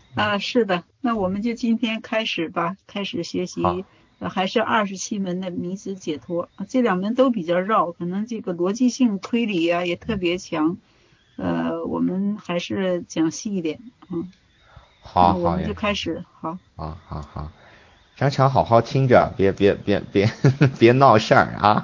是的，那我们就今天开始吧，开始学习， 好， 还是27门的名词解脱，这2门都比较绕，可能这个逻辑性推理啊也特别强，我们还是讲细一点， 好，好呀， 那我们就开始，好。 好，好，好，常常好好听着，别别闹事儿啊。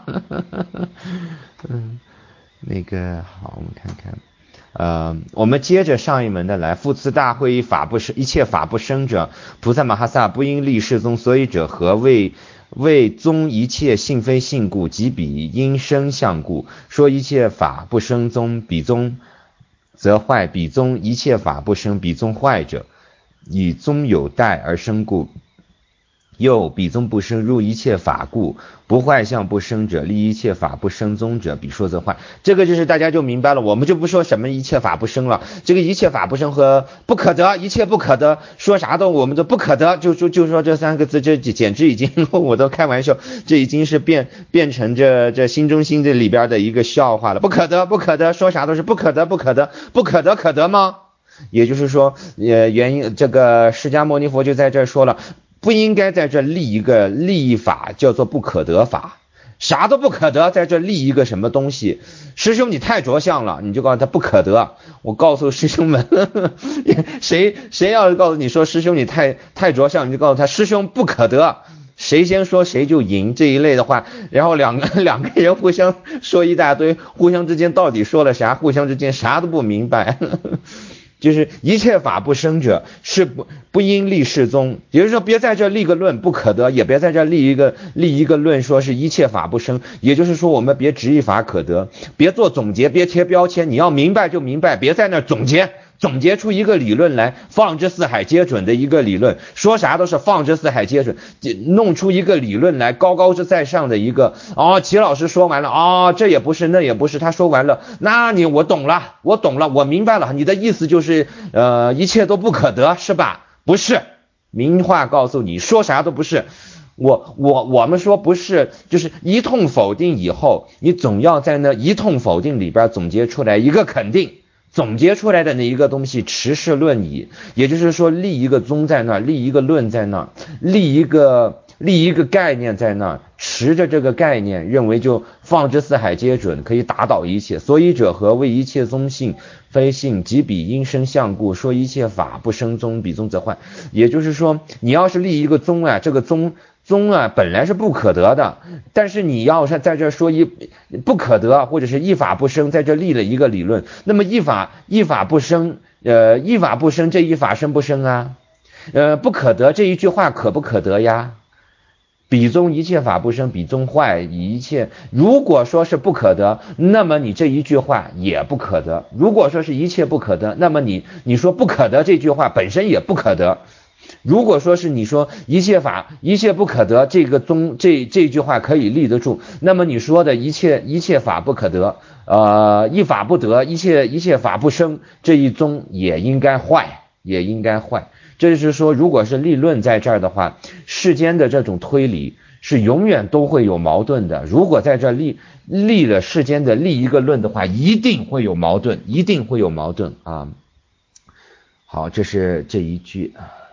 那个好，我们看看，我们接着上一门的来，复次大会一法不生，一切法不生者，菩萨摩诃萨不应立世宗，所以者何为宗一切性非性故，即彼因生相故，说一切法不生宗，彼宗则坏，彼宗一切法不生，彼宗坏者，以宗有待而生故。又彼宗不生，入一切法故，不坏相不生者，立一切法不生宗者，彼说则坏。这个就是大家就明白了，我们就不说什么一切法不生了，这个一切法不生和不可得，一切不可得，说啥都我们都不可得，就说这3个字，这简直已经我都开玩笑，这已经是变成这心中心这里边的一个笑话了，不可得，不可得，说啥都是不可得，不可得，不可得，可得吗？也就是说，原因这个释迦牟尼佛就在这说了。不应该在这立一法叫做不可得法，啥都不可得，在这立一个什么东西？师兄你太着相了，你就告诉他不可得。我告诉师兄们，谁要是告诉你说师兄你太着相，你就告诉他师兄不可得。谁先说谁就赢这一类的话，然后两个人互相说一大堆，互相之间到底说了啥？互相之间啥都不明白。就是一切法不生者，是不应立世宗。也就是说，别在这立个论不可得，也别在这立一个论说是一切法不生。也就是说，我们别执一法可得，别做总结，别贴标签。你要明白就明白，别在那总结出一个理论来，放之四海皆准的一个理论，说啥都是放之四海皆准，弄出一个理论来，高之在上的一个。齐老师说完了这也不是那也不是，他说完了，那我懂了，我明白了，你的意思就是一切都不可得是吧？不是，明话告诉你，说啥都不是。我们说不是，就是一通否定以后，你总要在那一通否定里边总结出来一个肯定。总结出来的那一个东西，持世论矣，也就是说立一个宗在那儿，立一个论在那儿，立一个概念在那儿，持着这个概念，认为就放之四海皆准，可以打倒一切。所以者何？为一切宗性非性，即彼因生相故，说一切法不生宗，彼宗则坏。也就是说，你要是立一个宗这个宗本来是不可得的，但是你要是在这说不可得，或者是一法不生，在这立了一个理论，那么一法不生，一法不生，这一法生不生啊？不可得这一句话可不可得呀？彼宗一切法不生，彼宗坏，一切如果说是不可得，那么你这一句话也不可得；如果说是一切不可得，那么你说不可得这句话本身也不可得。如果说是你说一切法一切不可得，这个宗这句话可以立得住，那么你说的一切法不可得，一法不得，一切法不生，这一宗也应该坏，也应该坏。这就是说，如果是立论在这儿的话，世间的这种推理是永远都会有矛盾的。如果在这立了世间的立一个论的话，一定会有矛盾，一定会有矛盾啊。好，这是这一句。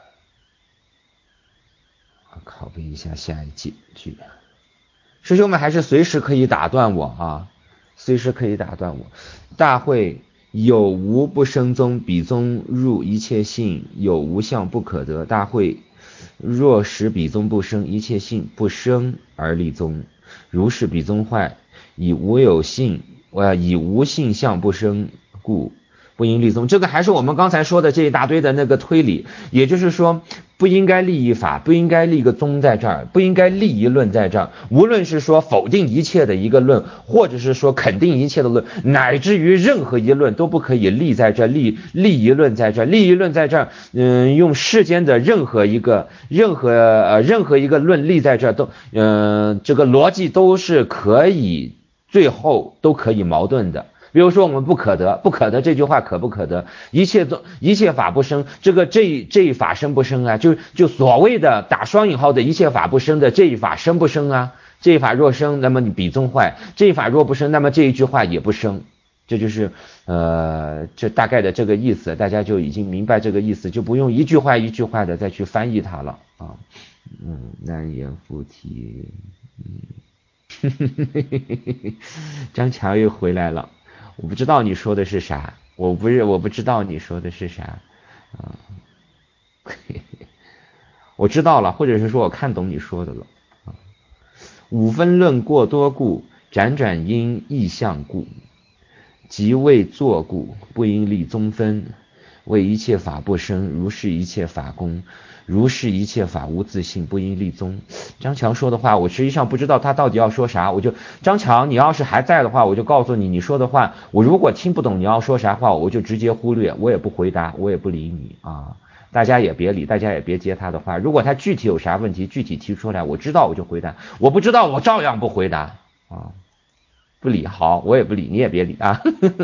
拷贝一下下一句，师兄们还是随时可以打断我啊，随时可以打断我。大会有无不生宗，彼宗入一切性，有无相不可得。大会若使彼宗不生，一切性不生而立宗，如是彼宗坏，以无性相不生故，不应立宗。这个还是我们刚才说的这一大堆的那个推理，也就是说不应该立一法，不应该立一个宗在这儿，不应该立一论在这儿。无论是说否定一切的一个论，或者是说肯定一切的论，乃至于任何一论都不可以立在这儿，立一论在这儿，立一论在这儿。用世间的任何一个论立在这儿都，这个逻辑都是可以，最后都可以矛盾的。比如说我们不可得这句话可不可得？一切法不生，这一法生不生啊？就所谓的打双引号的一切法不生的这一法生不生啊？这一法若生，那么你彼宗坏；这一法若不生，那么这一句话也不生。 这就是这大概的这个意思，大家就已经明白这个意思，就不用一句话一句话的再去翻译它了啊。难言附体。张强又回来了，我不知道你说的是啥，我不知道你说的是啥啊。我知道了，或者是说我看懂你说的了啊。五分论过多故，辗转因意象故，即为作故，不应立宗分。为一切法不生，如是一切法空，如是一切法无自性，不应立宗。张强说的话我实际上不知道他到底要说啥，张强你要是还在的话，我就告诉你，你说的话我如果听不懂你要说啥话，我就直接忽略，我也不回答，我也不理你啊。大家也别理，大家也别接他的话，如果他具体有啥问题具体提出来，我知道我就回答，我不知道我照样不回答啊。不理好，我也不理，你也别理啊。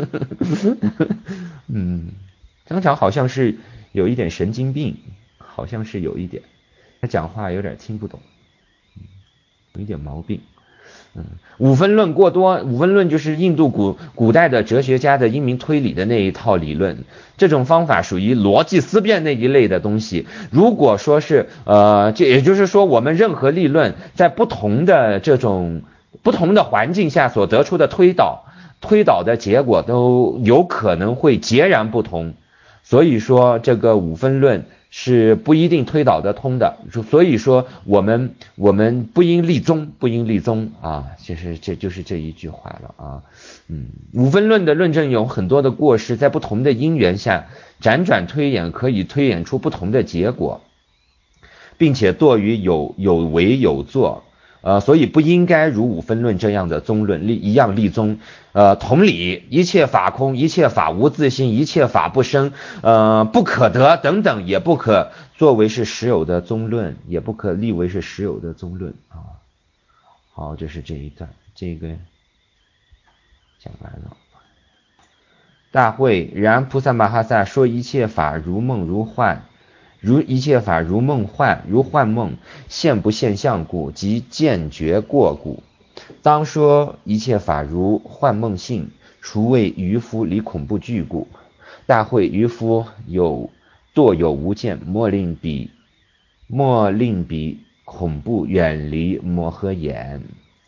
张强好像是有一点神经病，好像是有一点，他讲话有点听不懂，有一点毛病。五分论过多，五分论就是印度古代的哲学家的因明推理的那一套理论，这种方法属于逻辑思辨那一类的东西。如果说是这也就是说我们任何立论在不同的环境下所得出的推导的结果都有可能会截然不同，所以说这个五分论是不一定推导得通的，所以说我们不应立宗啊，这就是这一句话了啊。五分论的论证有很多的过失，在不同的因缘下辗转推演，可以推演出不同的结果，并且堕于有为有作。所以不应该如五分论这样的宗论一样立宗。同理，一切法空，一切法无自性，一切法不生，不可得等等，也不可作为是实有的宗论，也不可立为是实有的宗论啊。好，这是这一段，这个讲完了。大会，然菩萨摩诃萨说一切法如梦如幻。如一切法如梦幻，如幻梦，现不现象故，即见觉过故。当说一切法如幻梦性，除为愚夫离恐怖惧故。大会，愚夫堕有无见，莫令彼恐怖远离摩诃眼。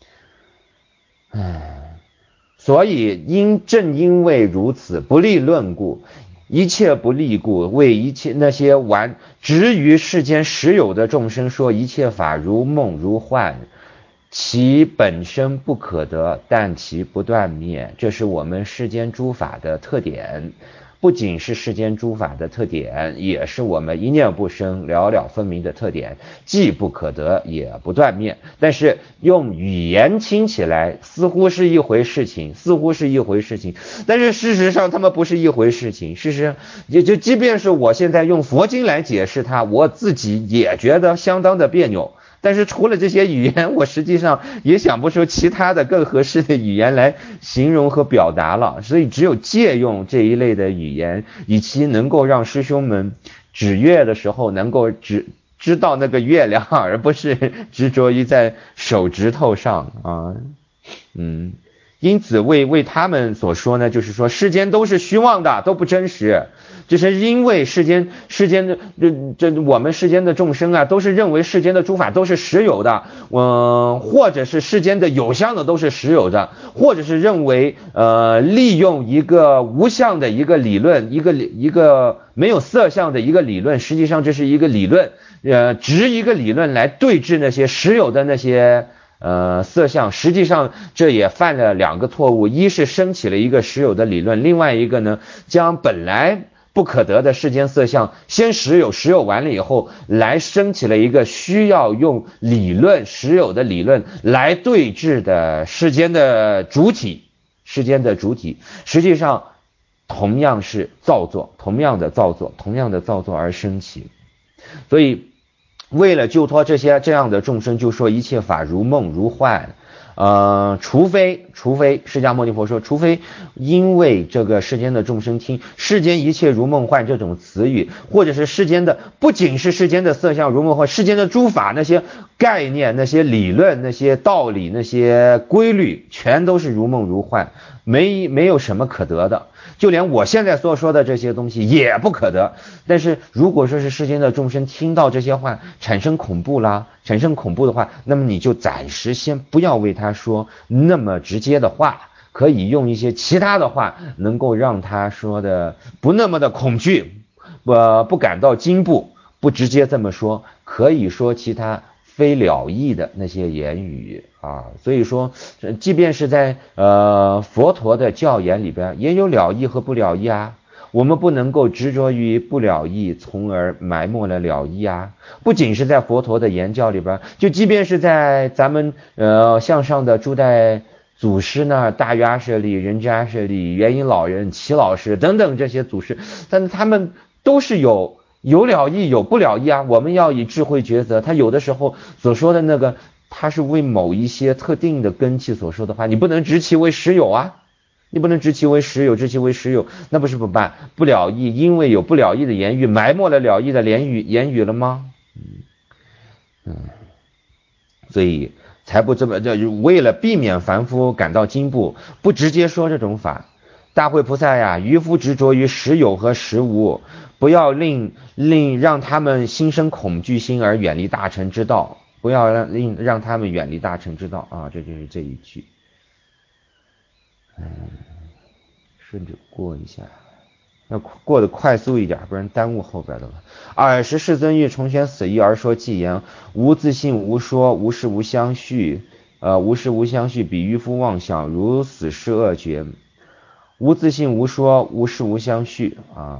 所以正因为如此，不立论故，一切不立故，为一切那些执于世间实有的众生说一切法如梦如幻，其本身不可得，但其不断灭。这是我们世间诸法的特点，不仅是世间诸法的特点，也是我们一念不生了了分明的特点，既不可得也不断灭。但是用语言听起来似乎是一回事情，但是事实上他们不是一回事情。事实上也就即便是我现在用佛经来解释它，我自己也觉得相当的别扭，但是除了这些语言，我实际上也想不出其他的更合适的语言来形容和表达了，所以只有借用这一类的语言，以其能够让师兄们指月的时候能够知道那个月亮，而不是执着于在手指头上啊。因此为他们所说呢，就是说世间都是虚妄的，都不真实。这是因为世间的我们世间的众生啊，都是认为世间的诸法都是实有的，或者是世间的有相的都是实有的，或者是认为利用一个无相的一个理论，一个没有色相的一个理论，实际上这是一个理论，执一个理论来对治那些实有的那些色相。实际上这也犯了两个错误，一是升起了一个实有的理论，另外一个呢，将本来不可得的世间色相先实有完了以后，来升起了一个需要用实有的理论来对治的世间的主体，实际上同样是造作，同样的造作而升起。所以为了救脱这样的众生，就说一切法如梦如幻。除非释迦牟尼佛说，除非因为这个世间的众生听世间一切如梦幻这种词语，或者是世间的不仅是世间的色相如梦幻，世间的诸法那些概念、那些理论、那些道理、那些规律全都是如梦如幻， 没有什么可得的，就连我现在所说的这些东西也不可得。但是如果说是世间的众生听到这些话产生恐怖的话，那么你就暂时先不要为他说那么直接的话，可以用一些其他的话，能够让他说的不那么的恐惧，不感到惊怖，不直接这么说，可以说其他非了义的那些言语啊。所以说即便是在佛陀的教言里边也有了义和不了义啊，我们不能够执着于不了义从而埋没了了义啊。不仅是在佛陀的言教里边，就即便是在咱们向上的诸代祖师那儿，大约阿舍利、仁智阿舍利、元音老人、齐老师等等这些祖师，但他们都是有了义有不了义啊。我们要以智慧抉择，他有的时候所说的那个，他是为某一些特定的根器所说的话，你不能执其为实有啊，你不能执其为实有，执其为实有，那不是不办不了义，因为有不了义的言语埋没了了义的言语了吗？所以才不这么，为了避免凡夫感到惊怖，不直接说这种法。大慧菩萨呀，渔夫执着于实有和实无，不要让他们心生恐惧心而远离大乘之道，不要让他们远离大乘之道啊！这就是这一句。顺着过一下，要过得快速一点，不然耽误后边的了。尔时世尊欲重宣此义而说偈言：无自性无说，无事无相续。无事无相续，比渔夫妄想，如死是恶绝。无自性无说，无事无相续啊。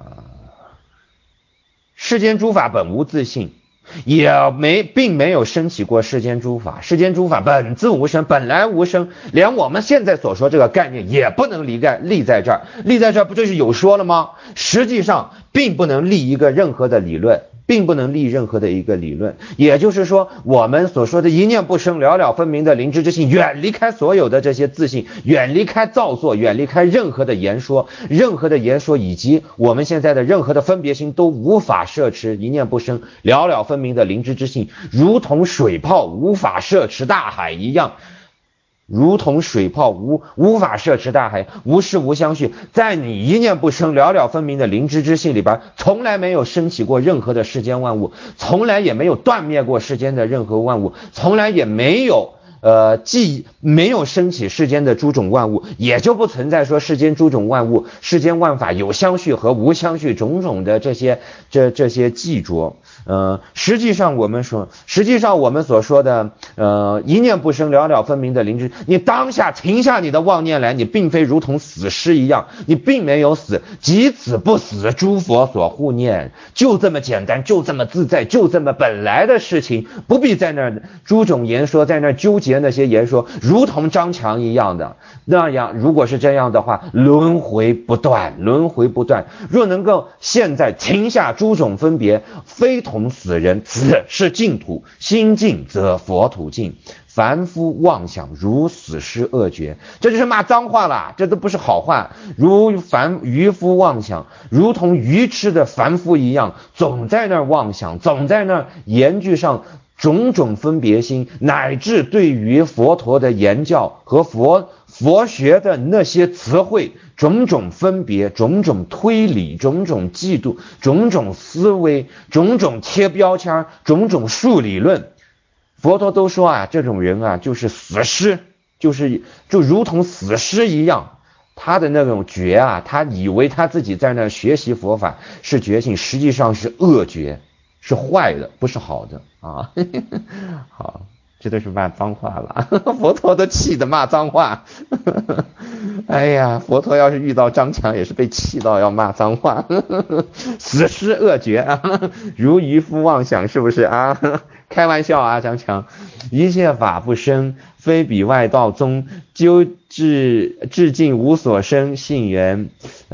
世间诸法本无自性，并没有升起过世间诸法。世间诸法本自无生，本来无生，连我们现在所说这个概念也不能立在这儿。立在这儿不就是有说了吗？实际上并不能立任何的理论，并不能立任何的一个理论。也就是说，我们所说的一念不生了了分明的灵知之性，远离开所有的这些自性，远离开造作，远离开任何的言说以及我们现在的任何的分别心都无法摄持一念不生了了分明的灵知之性，如同水泡无法摄持大海一样。如同水泡无法摄持大海，无事无相续，在你一念不生了了分明的灵知之性里边，从来没有升起过任何的世间万物，从来也没有断灭过世间的任何万物，从来也没有既没有升起世间的诸种万物，也就不存在说世间诸种万物、世间万法有相续和无相续种种的这些记着。实际上我们所说的一念不生了了分明的灵知，你当下停下你的妄念来，你并非如同死尸一样，你并没有死，即此不死，诸佛所护念，就这么简单，就这么自在，就这么本来的事情，不必在那儿诸种言说，在那儿纠结那些言说，如同张强一样的那样。如果是这样的话，轮回不断。若能够现在停下诸种分别，非同死人，此是净土，心净则佛土净。凡夫妄想，如死尸恶绝。这就是骂脏话了，这都不是好话。渔夫妄想，如同愚痴的凡夫一样，总在那儿妄想，总在那儿言句上种种分别心，乃至对于佛陀的言教和佛学的那些词汇，种种分别，种种推理，种种嫉妒，种种思维，种种贴标签，种种数理论，佛陀都说啊，这种人啊就是死尸，就如同死尸一样。他的那种觉啊，他以为他自己在那学习佛法是觉性，实际上是恶觉，是坏的，不是好的啊。好，这都是骂脏话了，佛陀都气得骂脏话。哎呀，佛陀要是遇到张强也是被气到要骂脏话。死尸恶绝啊，如渔夫妄想，是不是啊？开玩笑啊，张强。一切法不生，非彼外道宗，究至尽无所生，信缘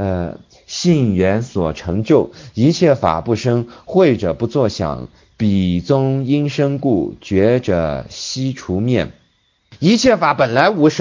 所成就。一切法不生，慧者不作想，彼宗因生故，觉者悉除灭。一切法本来无生，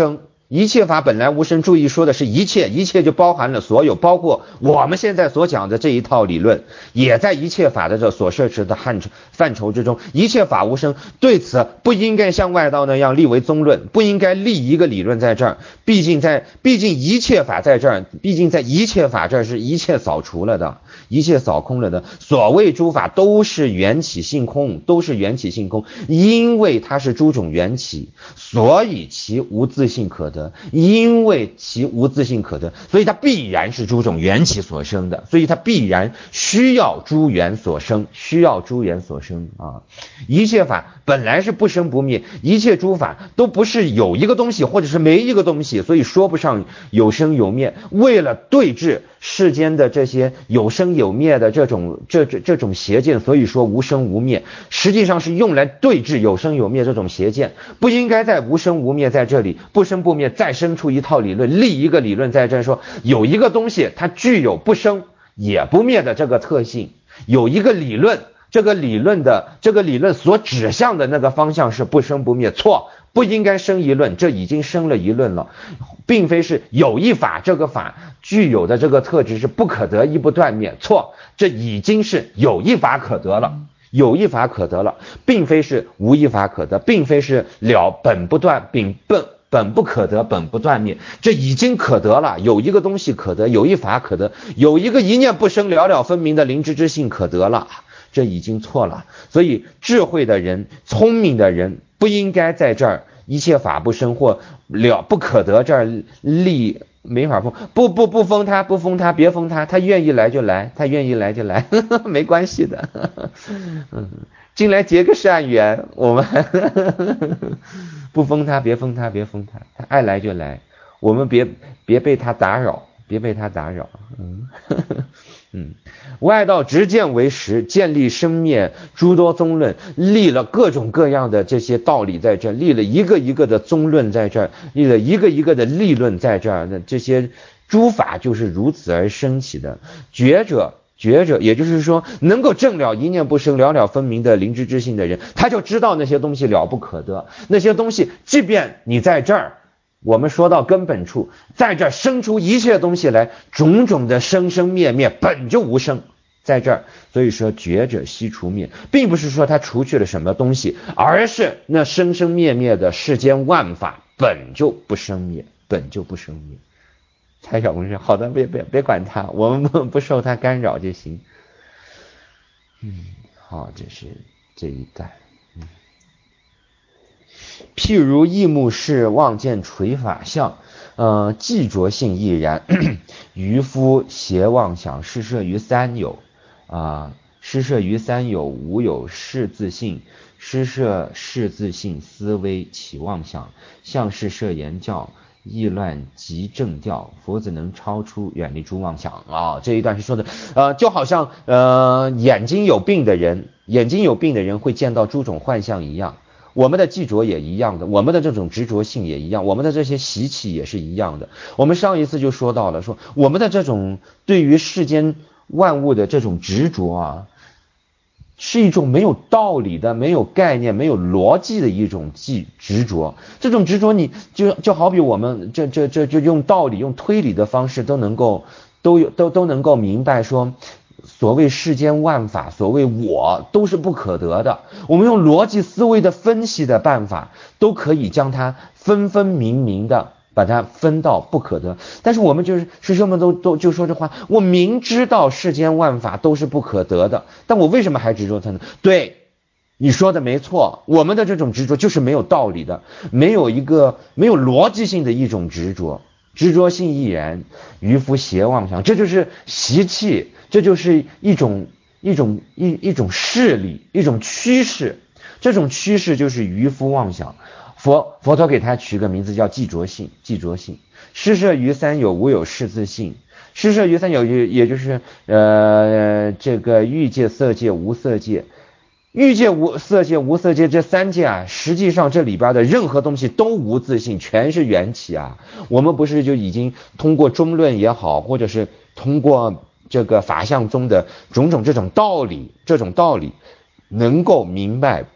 一切法本来无生，注意说的是一切，一切就包含了所有，包括我们现在所讲的这一套理论，也在一切法的这所涉及的范畴之中。一切法无生，对此不应该像外道那样立为宗论，不应该立一个理论在这儿。毕竟一切法在这儿，毕竟在一切法这儿是一切扫除了的，一切扫空了的。所谓诸法都是缘起性空，都是缘起性空，因为它是诸种缘起，所以其无自性可得。因为其无自性可得，所以它必然是诸种缘起所生的，所以它必然需要诸缘所生，需要诸缘所生啊！一切法本来是不生不灭，一切诸法都不是有一个东西或者是没一个东西，所以说不上有生有灭。为了对治世间的这些有生有灭的这种邪见，所以说无生无灭，实际上是用来对治有生有灭这种邪见。不应该在无生无灭在这里不生不灭再生出一套理论，立一个理论在这说有一个东西它具有不生也不灭的这个特性，有一个理论，这个理论所指向的那个方向是不生不灭，错，不应该生一论，这已经生了一论了，并非是有一法，这个法具有的这个特质是不可得亦不断灭，错，这已经是有一法可得了，有一法可得了，并非是无一法可得，并非是了本不断，本不可得，本不断灭，这已经可得了，有一个东西可得，有一法可得，有一个一念不生了了分明的灵知之性可得了，这已经错了。所以智慧的人，聪明的人不应该在这儿一切法不生或了不可得这儿立没法封，不封他，不封他，别封他，他愿意来就来，他愿意来就来，没关系的。进来结个善缘，我们不封他，别封他，别封他，他爱来就来，我们别被他打扰，别被他打扰。外道执见为实，建立生灭诸多宗论，立了各种各样的这些道理在这，立了一个一个的宗论在这，立了一个一个的立论在这儿，那这些诸法就是如此而生起的。觉者，也就是说能够证了一念不生了了分明的灵知之性的人，他就知道那些东西了不可得，那些东西即便你在这儿，我们说到根本处，在这儿生出一切东西来，种种的生生灭灭本就无生，在这儿，所以说觉者悉除灭，并不是说他除去了什么东西，而是那生生灭灭的世间万法本就不生灭，本就不生灭。蔡小公说好的，别管他，我们不受他干扰就行。好，这是这一段。譬如异目视望见垂法相，寂着性亦然。渔夫邪妄想，施摄于三有，施摄于三有，无有是自性，施摄是自性，思维起妄想，相是摄言教，意乱即正调，佛子能超出远离诸妄想啊。这一段是说的，就好像眼睛有病的人会见到诸种幻象一样。我们的寂着也一样的，我们的这种执着性也一样，我们的这些习气也是一样的。我们上一次就说到了，说我们的这种对于世间万物的这种执着啊，是一种没有道理的、没有概念、没有逻辑的一种执着。这种执着你就好比我们这用道理、用推理的方式都能够明白说，所谓世间万法，所谓我都是不可得的，我们用逻辑思维的分析的办法都可以将它分分明明的把它分到不可得。但是我们师兄们都就说这话，我明知道世间万法都是不可得的，但我为什么还执着它呢？对，你说的没错，我们的这种执着就是没有道理的，没有逻辑性的一种执着，执着性亦然。渔夫邪妄想，这就是习气，这就是一种势力，一种趋势。这种趋势就是渔夫妄想。佛陀给他取个名字叫寂着性。施摄于三有，无有是自性。施摄于三有，也就是这个欲界、色界、无色界。欲界、色界、无色界这三界啊，实际上这里边的任何东西都无自性，全是缘起啊。我们不是就已经通过中论也好，或者是通过这个法相宗的种种这种道理能够明白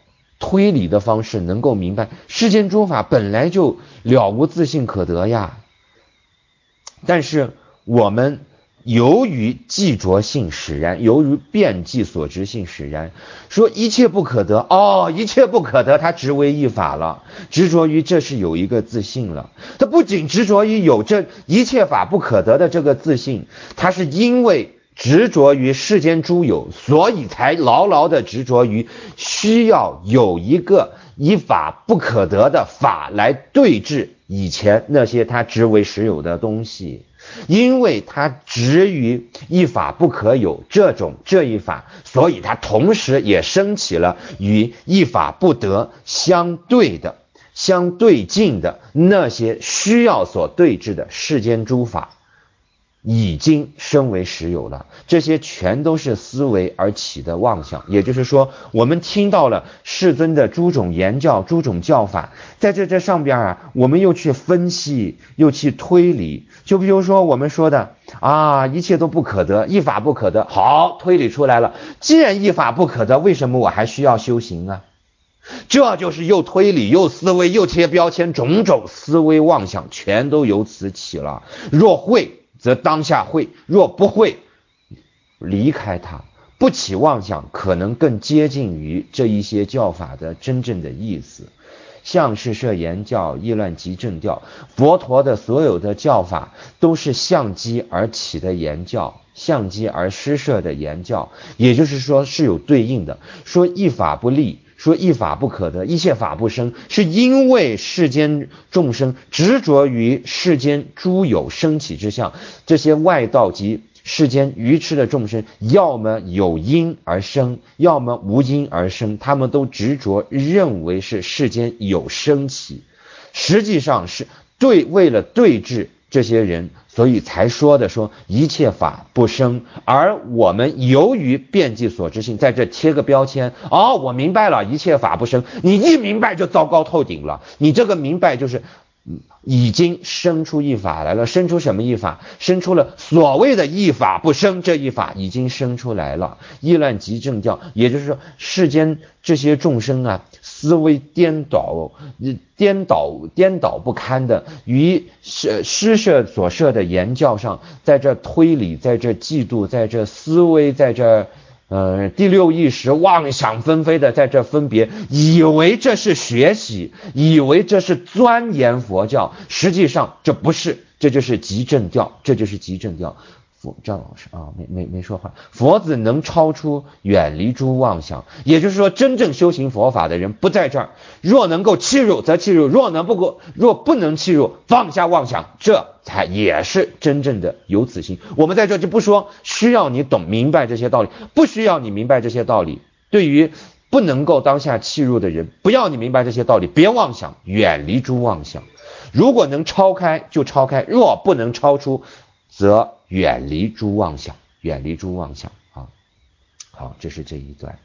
推理的方式能够明白，世间诸法本来就了无自性可得呀。但是我们由于既着性使然，由于遍计所知性使然，说一切不可得，一切不可得，它执为一法了，执着于这是有一个自性了。它不仅执着于有这一切法不可得的这个自性，它是因为执着于世间诸有，所以才牢牢的执着于需要有一个以法不可得的法来对治以前那些他执为实有的东西。因为他执于一法不可有这一法，所以他同时也升起了与一法不得相对的相对境的那些需要所对治的世间诸法，已经升为实有了。这些全都是思维而起的妄想。也就是说，我们听到了世尊的诸种言教、诸种教法，在这上边我们又去分析，又去推理。就比如说我们说的一切都不可得，一法不可得，好，推理出来了。既然一法不可得，为什么我还需要修行啊？这就是又推理又思维又贴标签，种种思维妄想全都由此起了。若会则当下会，若不会离开它，不起妄想，可能更接近于这一些教法的真正的意思。像是摄言教、意乱即正教，佛陀的所有的教法都是相机而起的言教，相机而施设的言教，也就是说是有对应的。说一法不立，说一法不可得，一切法不生，是因为世间众生执着于世间诸有生起之相，这些外道及世间愚痴的众生，要么有因而生，要么无因而生，他们都执着认为是世间有生起，实际上是为了对治这些人，所以才说一切法不生。而我们由于遍计所知性，在这贴个标签，我明白了，一切法不生。你一明白就糟糕透顶了，你这个明白就是已经生出一法来了。生出什么一法？生出了所谓的一法不生，这一法已经生出来了。意乱即正教，也就是说世间这些众生思维颠倒不堪的，于施设所设的言教上，在这推理，在这嫉妒，在这思维，在这第六意识妄想纷飞的在这分别，以为这是学习，以为这是钻研佛教，实际上这不是，这就是即正教，这就是即正教。张老师没说话。佛子能超出远离诸妄想，也就是说真正修行佛法的人不在这儿。若能够弃入则弃入，若不能弃入，放下妄想，这才也是真正的有此心。我们在这就不说需要你明白这些道理，不需要你明白这些道理。对于不能够当下弃入的人，不要你明白这些道理，别妄想，远离诸妄想。如果能超开就超开，若不能超出则远离诸妄想，远离诸妄想啊。好，这是这一段。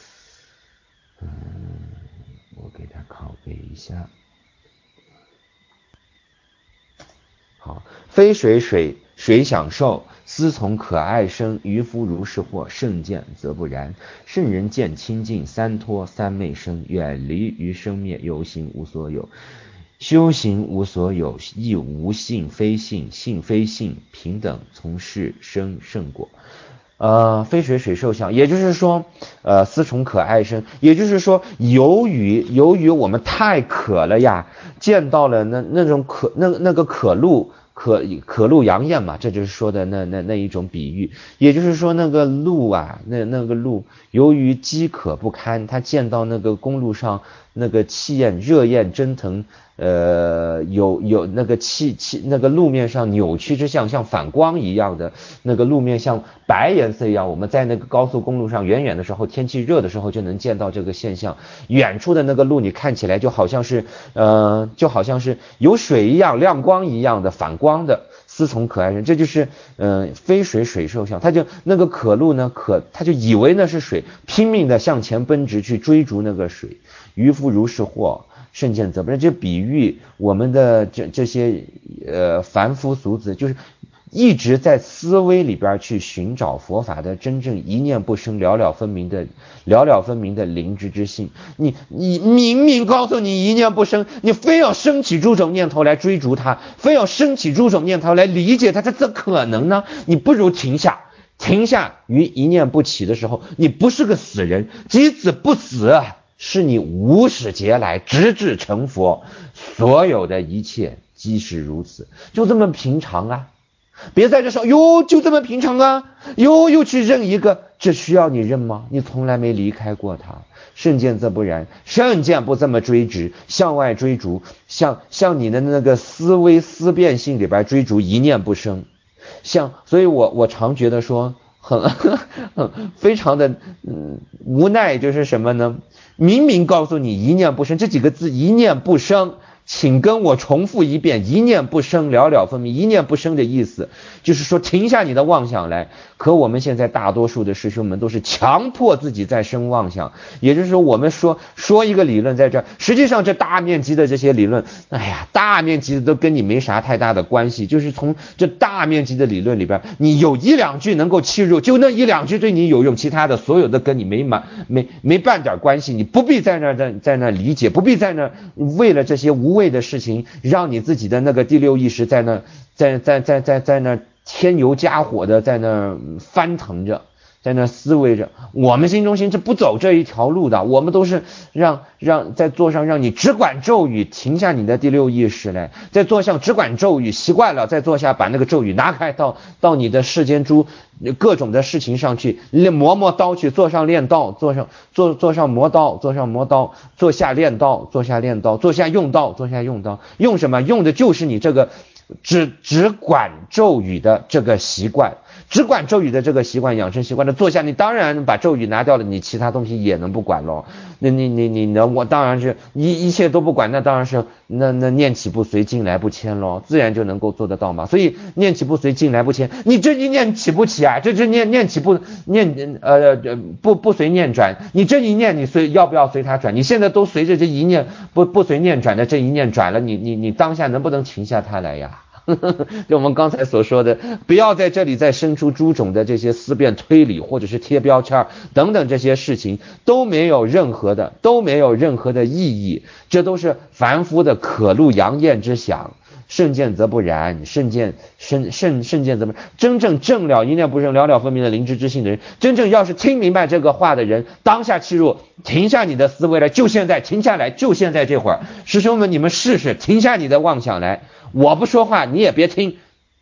我给他拷贝一下。好，非水享受，思从可爱生，渔夫如是惑，圣见则不然。圣人见清净，三脱三昧生，远离于生灭，有形无所有。修行无所有，亦无性非性，性非性，平等从事生胜果。非水受想，也就是说思从可爱生，也就是说由于我们太渴了呀，见到了那种那个可露杨艳嘛，这就是说的那一种比喻。也就是说那个鹿那个鹿由于饥渴不堪，他见到那个公路上那个热焰蒸腾，有那个那个路面上扭曲之象，像反光一样的那个路面像白颜色一样。我们在那个高速公路上远远的时候，天气热的时候就能见到这个现象。远处的那个路你看起来就好像是有水一样，亮光一样的反光的，思从可爱生，这就是非水受想。他就那个可露呢，他就以为那是水，拼命的向前奔直去追逐那个水。渔夫如是惑，圣见则不然。这比喻我们的这些凡夫俗子，就是一直在思维里边去寻找佛法的真正一念不生、了了分明的灵知之性。你明明告诉你一念不生，你非要升起诸种念头来追逐它，非要升起诸种念头来理解它，这怎可能呢？你不如停下于一念不起的时候，你不是个死人，即使不死，是你无始劫来直至成佛，所有的一切即是如此，就这么平常啊。别在这说哟，就这么平常啊，又去认一个，这需要你认吗？你从来没离开过它。圣见则不然，圣见不这么追直，向外追逐，像你的那个思维思辨性里边追逐一念不生，所以我常觉得说非常的无奈，就是什么呢？明明告诉你一念不生，这几个字一念不生，请跟我重复一遍，一念不生，了了分明。一念不生的意思就是说停下你的妄想来。可我们现在大多数的师兄们都是强迫自己在生妄想，也就是说我们说一个理论在这儿，实际上这大面积的这些理论，大面积的都跟你没啥太大的关系，就是从这大面积的理论里边，你有一两句能够切入，就那一两句对你有用，其他的所有的跟你没半点关系，你不必在那理解，不必在那为了这些无谓的事情，让你自己的那个第六意识在那添油加火的在那翻腾着，在那思维着。我们新中心是不走这一条路的，我们都是让在座上让你只管咒语，停下你的第六意识来，在座上只管咒语，习惯了在座下把那个咒语拿开，到你的世间诸各种的事情上去磨刀去，座上练刀，座上磨刀，座上磨刀，坐下练刀，坐下练刀，坐下用刀，坐下用刀。用什么？用的就是你这个只管咒语的这个习惯，只管咒语的这个习惯，养成习惯的坐下，你当然把咒语拿掉了，你其他东西也能不管咯。你我当然是一切都不管，那当然是那念起不随，境来不迁咯，自然就能够做得到嘛。所以念起不随，境来不迁，你这一念起不起啊？这念起不随念转，你这一念你要不要随它转？你现在都随着这一念不随念转的这一念转了，你当下能不能停下它来呀？就我们刚才所说的，不要在这里再生出诸种的这些思辨推理，或者是贴标签等等，这些事情都没有任何的意义，这都是凡夫的可怒扬艳之想。圣见则不然，圣见则不然。真正正了一念不生，了了分明的灵知之性的人，真正要是听明白这个话的人，当下契入，停下你的思维来，就现在停下来，就现在这会儿。师兄们，你们试试停下你的妄想来，我不说话，你也别听。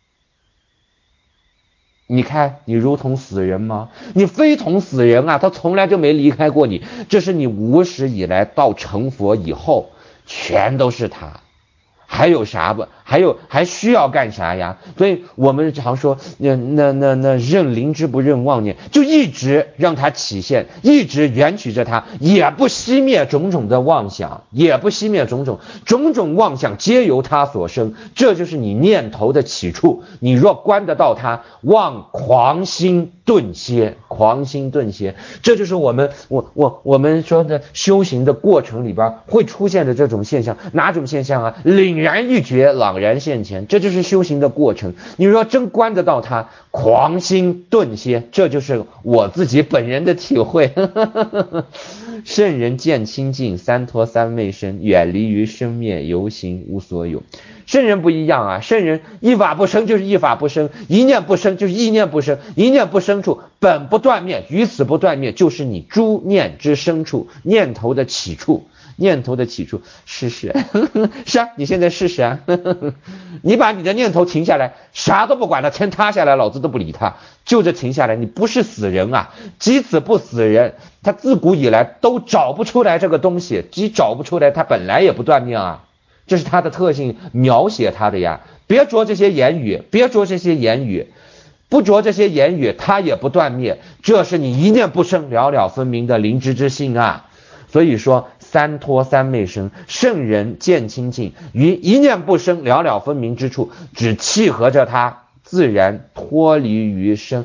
你看你如同死人吗？你非同死人啊，他从来就没离开过你，这是你无始以来到成佛以后全都是他。还有啥不？还需要干啥呀？所以我们常说，那认灵知不认妄念，就一直让它起现，一直缘取着它，也不熄灭种种的妄想，也不熄灭种种妄想，皆由它所生。这就是你念头的起处。你若观得到它，妄狂心顿歇，这就是我们说的修行的过程里边会出现的这种现象。哪种现象啊？凛然欲觉，朗然现前，这就是修行的过程。你若真观得到它，狂心顿歇，这就是我自己本人的体会。圣人见清净，三脱三昧身，远离于生灭，游行无所有。圣人不一样啊，圣人一法不生就是一法不生，一念不生就是一念不生，一念不生处本不断灭，于此不断灭就是你诸念之生处，念头的起处。试试是啊，你现在试试啊。你把你的念头停下来，啥都不管了，天塌下来老子都不理他，就这停下来，你不是死人啊。即此不死人，他自古以来都找不出来这个东西，即找不出来，他本来也不断灭啊，这是他的特性，描写他的呀。别着这些言语，不着这些言语，他也不断灭，这是你一念不生，了了分明的灵知之性啊。所以说三脱三昧生，圣人见清净，于一念不生，了了分明之处，只契合着它，自然脱离于生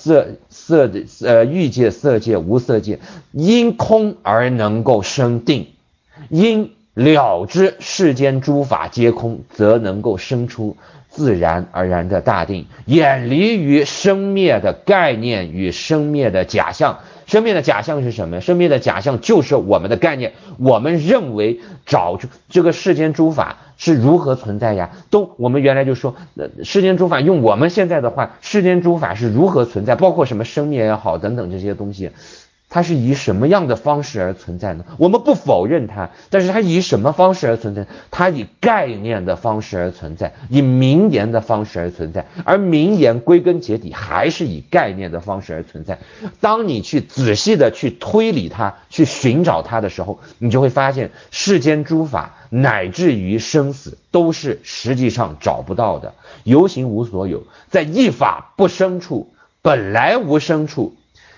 欲界、色界、无色界，因空而能够生定，因了知世间诸法皆空，则能够生出自然而然的大定，远离于生灭的概念与生灭的假象。生灭的假象是什么？生灭的假象就是我们的概念，我们认为找出这个世间诸法是如何存在呀？我们原来就说，世间诸法用我们现在的话，世间诸法是如何存在，包括什么生灭也好等等这些东西。它是以什么样的方式而存在呢？我们不否认它，但是它以什么方式而存在？它以概念的方式而存在，以名言的方式而存在，而名言归根结底还是以概念的方式而存在。当你去仔细的去推理它，去寻找它的时候，你就会发现世间诸法乃至于生死都是实际上找不到的。有形无所有，在一法不生处，本来无生处。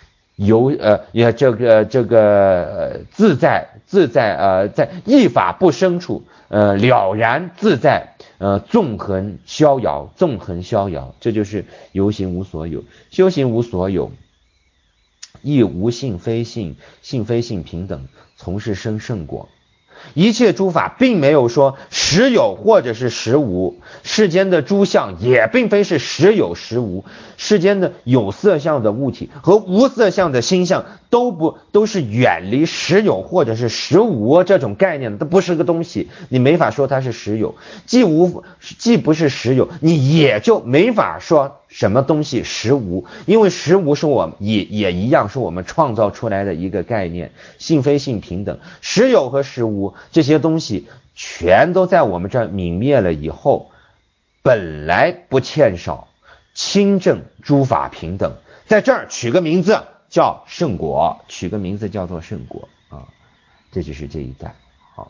自在在一法不生处，了然自在，纵横逍遥，这就是有形无所有。修行无所有，亦无性非性，性非性平等，从是生胜果。一切诸法并没有说实有或者是实无，世间的诸相也并非是实有实无，世间的有色相的物体和无色相的心相都是远离实有或者是实无这种概念的，都不是个东西，你没法说它是实有，既不是实有，你也就没法说什么东西实无，因为实无是也一样是我们创造出来的一个概念，性非性平等，实有和实无这些东西全都在我们这儿泯灭了以后，本来不欠少，清正诸法平等，在这儿取个名字叫圣果，取个名字叫做圣果啊，这就是这一代。好，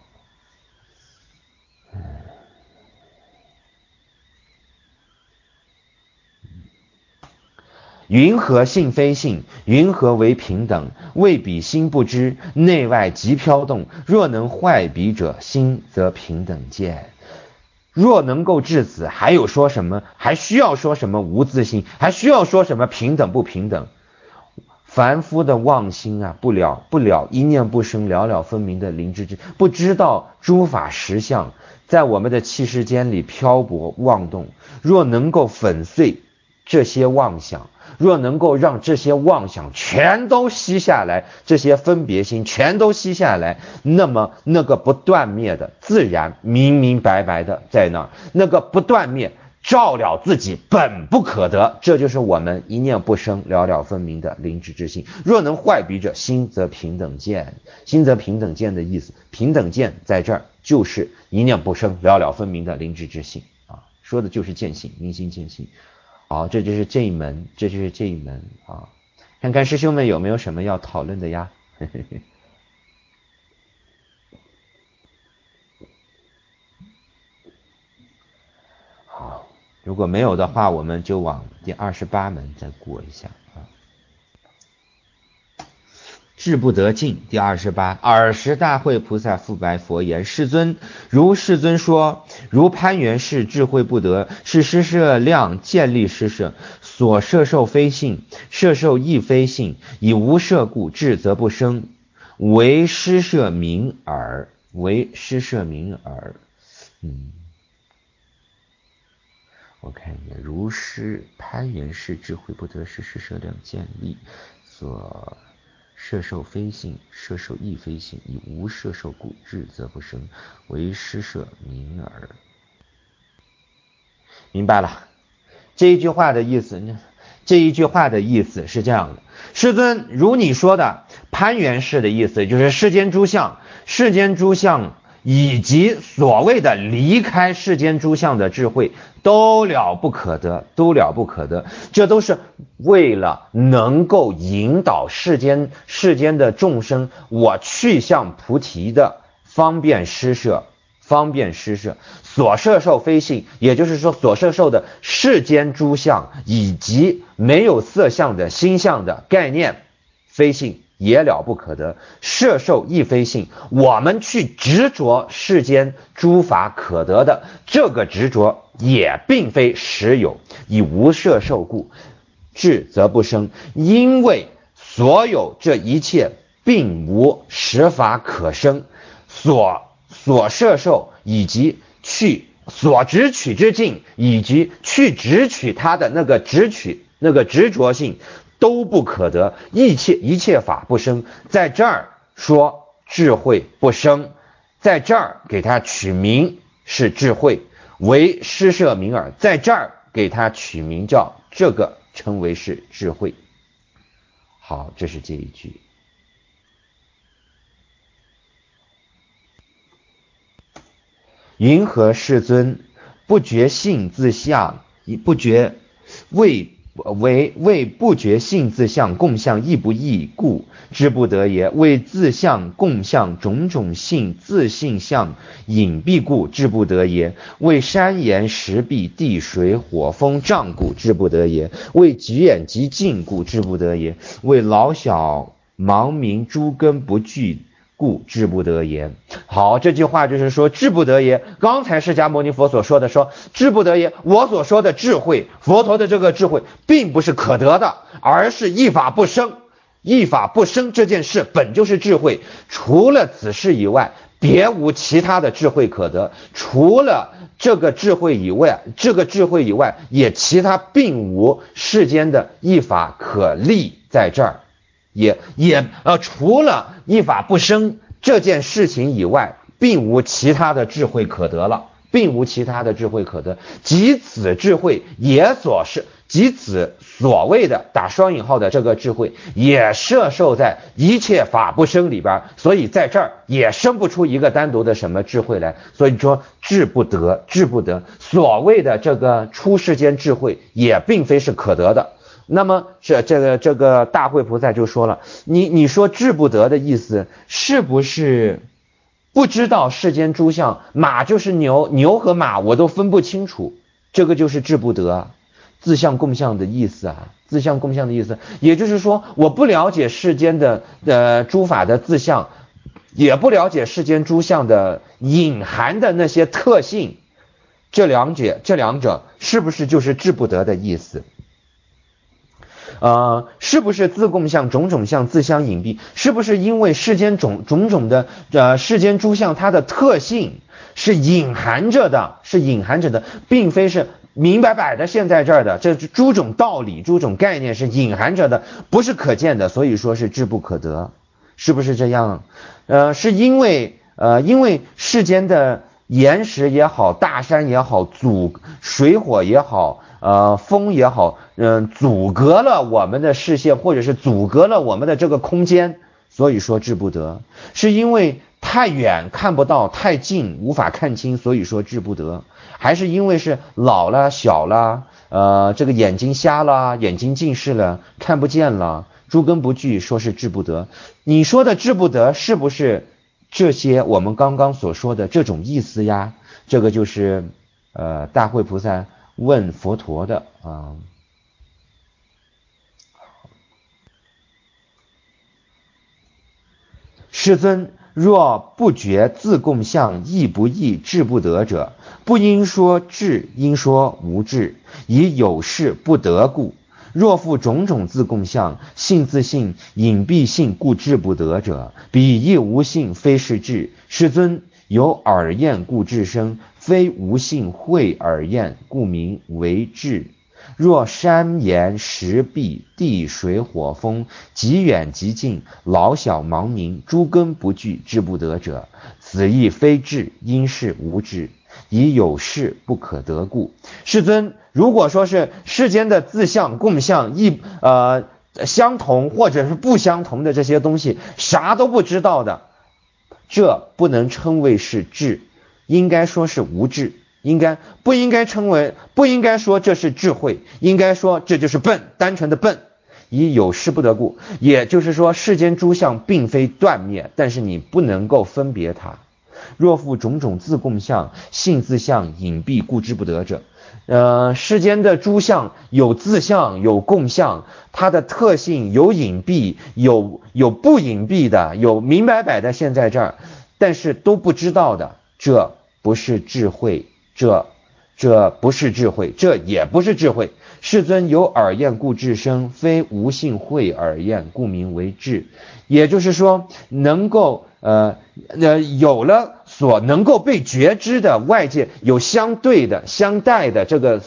云何性非性？云何为平等？谓彼心不知，内外即飘动。若能坏彼者，心则平等见。若能够至此，还有说什么？还需要说什么无自性？还需要说什么平等不平等？凡夫的妄心啊，不了一念不生，了了分明的灵知之，不知道诸法实相在我们的气世间里漂泊妄动。若能够粉碎这些妄想，若能够让这些妄想全都吸下来，这些分别心全都吸下来，那么那个不断灭的自然明明白白的在那儿，那个不断灭照了自己本不可得，这就是我们一念不生了了分明的灵知之性。若能坏彼者，心则平等见。心则平等见的意思，平等见在这儿就是一念不生了了分明的灵知之性啊，说的就是见性，明心见性。好，这就是这一门啊。看看师兄们有没有什么要讨论的呀？好，如果没有的话，我们就往第28门再过一下啊。智不得进，第28。尔时大慧菩萨复白佛言：世尊，如世尊说，如攀缘是智慧不得，是施设量建立施设，所摄受非性，摄受亦非性，以无摄故，智则不生，为施设名耳。我看一下，如是攀缘是智慧不得，是施设量建立，所摄受非性，摄受亦非性，以无摄受故，智则不生，为施设名耳。明白了，这一句话的意思是这样的：世尊，如你说的攀缘式的意思，就是世间诸相以及所谓的离开世间诸相的智慧都了不可得，这都是为了能够引导世间的众生我去向菩提的方便施设。所摄受非性，也就是说所摄受的世间诸相以及没有色相的心相的概念非性也了不可得，摄受亦非性，我们去执着世间诸法可得的这个执着也并非实有，以无摄受故，智则不生，因为所有这一切并无实法可生，所摄受以及去所执取之境，以及去执取它的那个执着性都不可得，一切法不生。在这儿说智慧不生，在这儿给它取名是智慧，为施设名耳，在这儿给它取名叫这个称为是智慧。好，这是这一句。云何世尊不觉性自相，不觉为不觉性自相共相异不异故知不得也，为自相共相种种性自性相隐蔽故知不得也，为山岩石壁地水火风障故知不得也，为极远极近故知不得也，为老小盲明诸根不具故知不得也。好，这句话就是说知不得也，刚才释迦牟尼佛所说的说知不得也，我所说的智慧，佛陀的这个智慧并不是可得的，而是一法不生。一法不生这件事本就是智慧，除了此事以外别无其他的智慧可得，除了这个智慧以外也其他并无世间的一法可立在这儿，除了一法不生这件事情以外并无其他的智慧可得了，并无其他的智慧可得，即此智慧也即此所谓的打双引号的这个智慧也摄受在一切法不生里边，所以在这儿也生不出一个单独的什么智慧来，所以说智不得，所谓的这个出世间智慧也并非是可得的。那么这个大慧菩萨就说了，你说智不得的意思是不是不知道世间诸相，马就是牛，牛和马我都分不清楚，这个就是智不得，自相共相的意思啊，自相共相的意思，也就是说我不了解世间的诸法的自相，也不了解世间诸相的隐含的那些特性，这两者是不是就是智不得的意思？是不是自共相种种相自相隐蔽？是不是因为世间种种的世间诸相它的特性是隐含着的，并非是明白摆的现在这儿的，这诸种道理诸种概念是隐含着的，不是可见的，所以说是智不可得，是不是这样？是因为世间的岩石也好，大山也好，水火也好，风也好，阻隔了我们的视线，或者是阻隔了我们的这个空间，所以说智不得。是因为太远看不到，太近无法看清，所以说智不得。还是因为是老了小了，这个眼睛瞎了，眼睛近视了，看不见了，诸根不具，说是智不得。你说的智不得是不是这些我们刚刚所说的这种意思呀？这个就是大慧菩萨问佛陀的啊。世尊，若不觉自共相异不异智不得者，不应说智，应说无智，以有事不得故。若复种种自共相，性自性隐蔽性故智不得者，彼亦无性，非是智。世尊，有耳验故智生，非无性慧耳验，故名为智。若山岩石壁地水火风极远极近老小盲明诸根不具知不得者，此亦非智，因是无智，以有事不可得故。世尊，如果说是世间的自相共相相同或者是不相同的这些东西啥都不知道的，这不能称为是智，应该说是无智，不应该说这是智慧，应该说这就是笨，单纯的笨，以有事不得故。也就是说世间诸相并非断灭，但是你不能够分别它。若复种种自共相，性自相隐蔽故知不得者，世间的诸相有自相有共相，它的特性有隐蔽有不隐蔽的，有明摆摆的现在这儿，但是都不知道的，这不是智慧，这不是智慧，这也不是智慧。世尊，有耳验故智生，非无性慧耳验，故名为智。也就是说能够有了所能够被觉知的外界有相对的相待的这个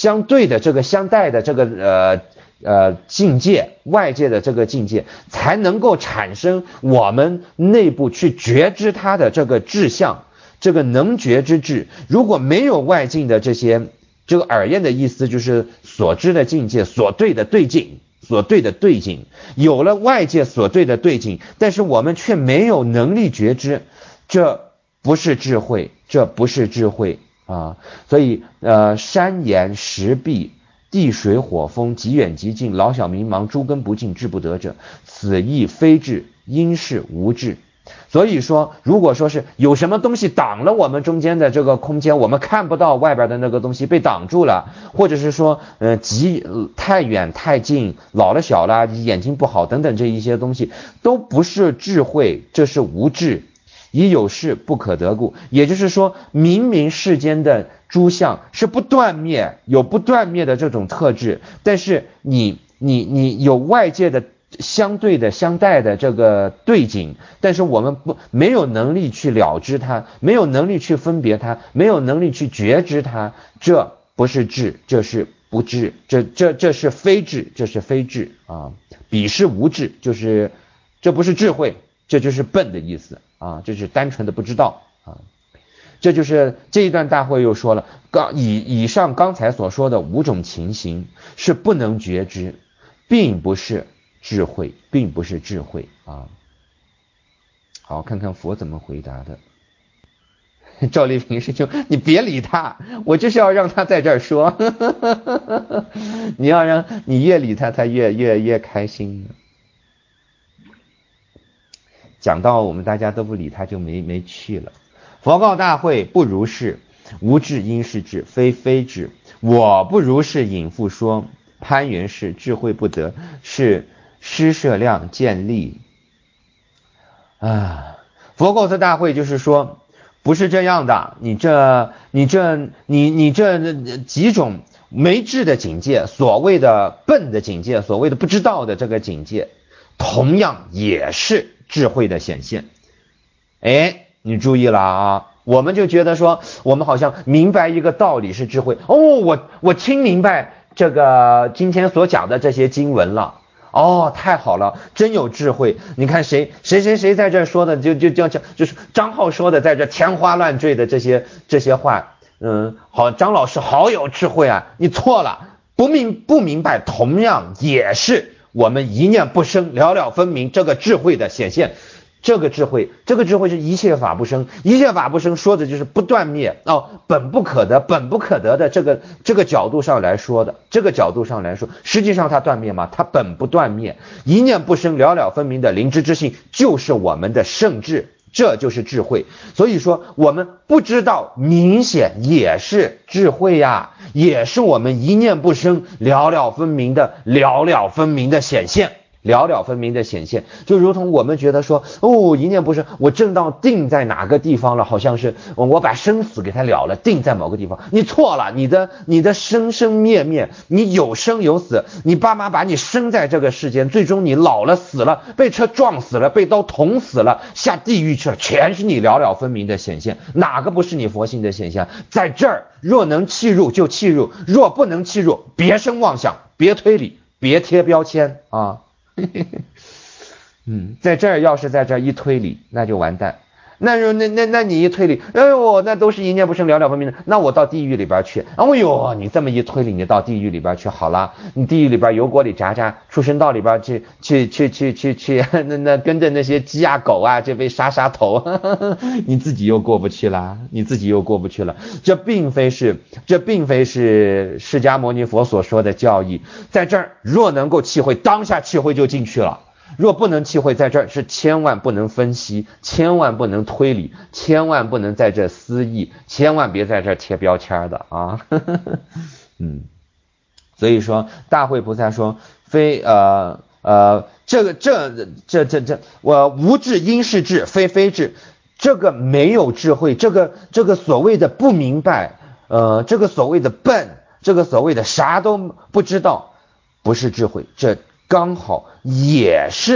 境界，外界的这个境界才能够产生我们内部去觉知它的这个志向，这个能觉之智。如果没有外境的这些，这个耳验的意思就是所知的境界，所对的对境，有了外界所对的对境，但是我们却没有能力觉知，这不是智慧啊！所以山岩石壁地水火风，极远极近，老小迷茫，诸根不净，智不得者，此亦非智，因是无智。所以说，如果说是有什么东西挡了我们中间的这个空间，我们看不到外边的那个东西被挡住了，或者是说太远太近，老了小了，眼睛不好等等，这一些东西都不是智慧，这是无智。以有事不可得故，也就是说，明明世间的诸相是不断灭，有不断灭的这种特质，但是你有外界的相对的相待的这个对景，但是我们没有能力去了知它，没有能力去分别它，没有能力去觉知它，这不是智，这是不智，这是非智，啊！彼是无智，就是这不是智慧，这就是笨的意思啊，这是单纯的不知道啊。这就是这一段大会又说了，以上刚才所说的5种情形是不能觉知，并不是智慧啊。好，看看佛怎么回答的。赵丽萍师兄，你别理他，我就是要让他在这儿说。你越理他，他越开心。讲到我们大家都不理他，就没去了。佛告大会，不如是，无智应是智，非智。我不如是引复说，攀缘是智慧不得，是施设量见利啊。佛告这大会就是说，不是这样的，你这几种没智的境界，所谓的笨的境界，所谓的不知道的这个境界，同样也是智慧的显现。你注意了啊，我们就觉得说我们好像明白一个道理是智慧我听明白这个今天所讲的这些经文了，太好了，真有智慧。你看谁在这说的，就是张浩说的，在这天花乱坠的这些话，好，张老师好有智慧啊。你错了，不明白同样也是我们一念不生，了了分明这个智慧的显现。这个智慧是一切法不生，一切法不生说的就是不断灭本不可得的这个角度上来说的，实际上它断灭吗？它本不断灭，一念不生，了了分明的灵知之性就是我们的圣智，这就是智慧。所以说我们不知道明显也是智慧呀，也是我们一念不生，了了分明的显现。就如同我们觉得说一念不生，我正到定在哪个地方了，好像是我把生死给它了了，定在某个地方。你错了，你的生生灭灭，你有生有死，你爸妈把你生在这个世间，最终你老了死了，被车撞死了，被刀捅死了，下地狱去了，全是你了了分明的显现，哪个不是你佛性的显现？在这儿若能契入就契入，若不能契入，别生妄想，别推理，别贴标签啊。在这儿要是在这儿一推理，那就完蛋。那你一推理，那都是一念不生，了了分明的，那我到地狱里边去。你这么一推理，你到地狱里边去好了，你地狱里边油锅里炸炸，畜生道里边去，那跟着那些鸡啊狗啊，这被杀头，你自己又过不去了。这并非是释迦牟尼佛所说的教义。在这儿若能够契会，当下契会就进去了。若不能契会，在这儿是千万不能分析，千万不能推理，千万不能在这思议，千万别在这贴标签的啊。所以说大慧菩萨说非我无智应是智，非智。这个没有智慧，这个所谓的不明白，这个所谓的笨，这个所谓的啥都不知道，不是智慧，这刚好也是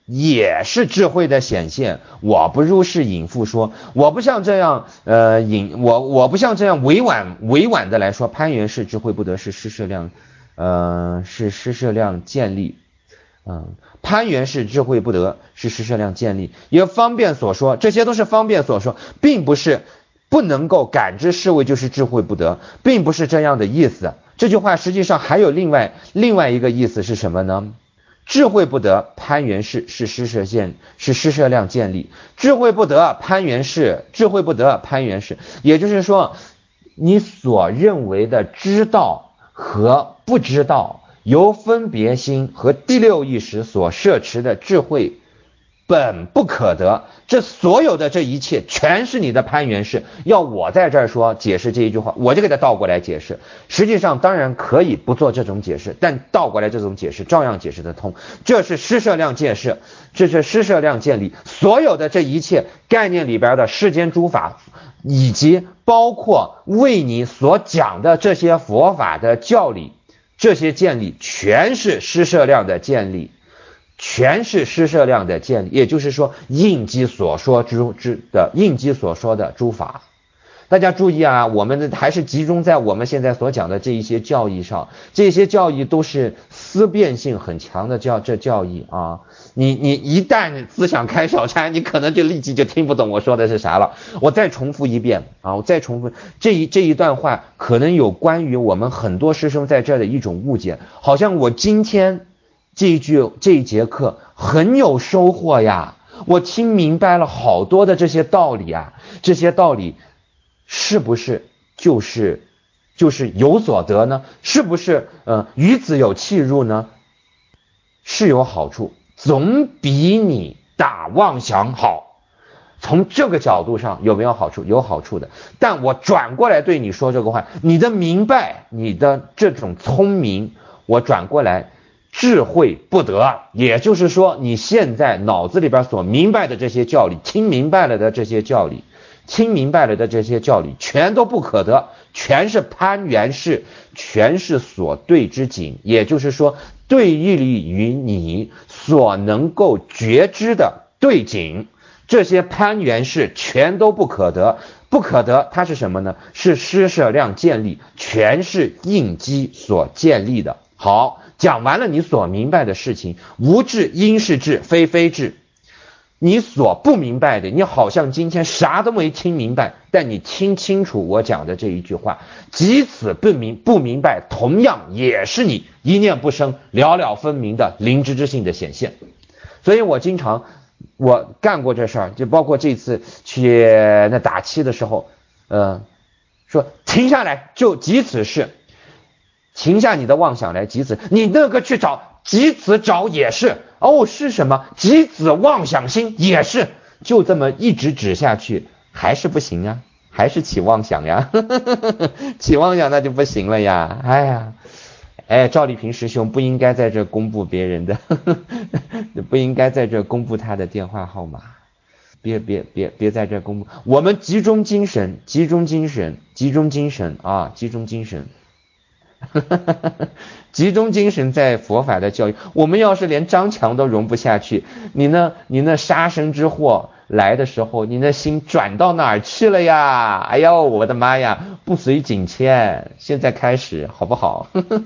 也是智慧的显现。我不如是隐复说，我不像这样我不像这样委婉的来说，攀缘是智慧不得，是施设量是施设量建立。攀缘是智慧不得，是施设量建立。也方便所说，这些都是方便所说，并不是不能够感知是为就是智慧不得，并不是这样的意思。这句话实际上还有另外一个意思是什么呢？智慧不得，攀缘是施设量建立。智慧不得，攀缘是智慧不得，攀缘是，也就是说，你所认为的知道和不知道，由分别心和第六意识所摄持的智慧本不可得，这所有的这一切全是你的攀缘识。要我在这儿说解释这一句话，我就给它倒过来解释。实际上当然可以不做这种解释，但倒过来这种解释照样解释得通。这是施设量建设，这是施设量建立。所有的这一切概念里边的世间诸法，以及包括为你所讲的这些佛法的教理，这些建立全是施设量的建立，全是施设量的建立，也就是说应机所说的诸法。大家注意啊，我们还是集中在我们现在所讲的这一些教义上，这些教义都是思辨性很强的教义啊。你一旦思想开小差，你可能就立即就听不懂我说的是啥了。我再重复一遍啊，我再重复这一段话，可能有关于我们很多师生在这儿的一种误解，好像我今天这一节课很有收获呀，我听明白了好多的这些道理啊，这些道理是不是就是有所得呢？是不是于子有契入呢？是有好处，总比你打妄想好。从这个角度上有没有好处？有好处的。但我转过来对你说这个话，你的明白，你的这种聪明，我转过来智慧不得，也就是说你现在脑子里边所明白的这些教理，听明白了的这些教理，全都不可得，全是攀缘识，全是所对之境，也就是说对立于你所能够觉知的对境，这些攀缘识全都不可得。不可得它是什么呢？是施设量建立，全是应机所建立的。好，讲完了你所明白的事情，无智应是智，非智。你所不明白的，你好像今天啥都没听明白，但你听清楚我讲的这一句话，即此不明白，同样也是你一念不生，了了分明的灵知之性的显现。所以我经常我干过这事儿，就包括这次去那打七的时候，说停下来，就即此是，停下你的妄想来，即此，你那个去找，即此找也是，是什么？即此妄想心也是，就这么一直指下去，还是不行啊，还是起妄想呀，起妄想那就不行了呀，哎呀。赵丽萍师兄不应该在这公布别人的不应该在这公布他的电话号码，别在这公布，我们集中精神啊，集中精神在佛法的教育。我们要是连张强都容不下去，你那杀身之祸来的时候，你那心转到哪儿去了呀？哎呦我的妈呀，不随景迁，现在开始好不好？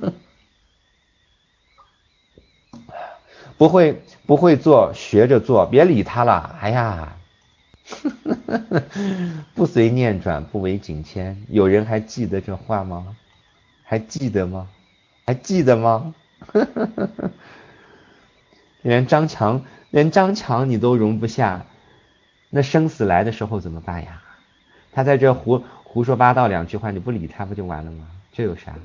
不会做，学着做，别理他了。哎呀，不随念转，不为景迁。有人还记得这话吗？还记得吗？连张强你都容不下，那生死来的时候怎么办呀？他在这胡说八道两句话，你不理他不就完了吗？这有啥？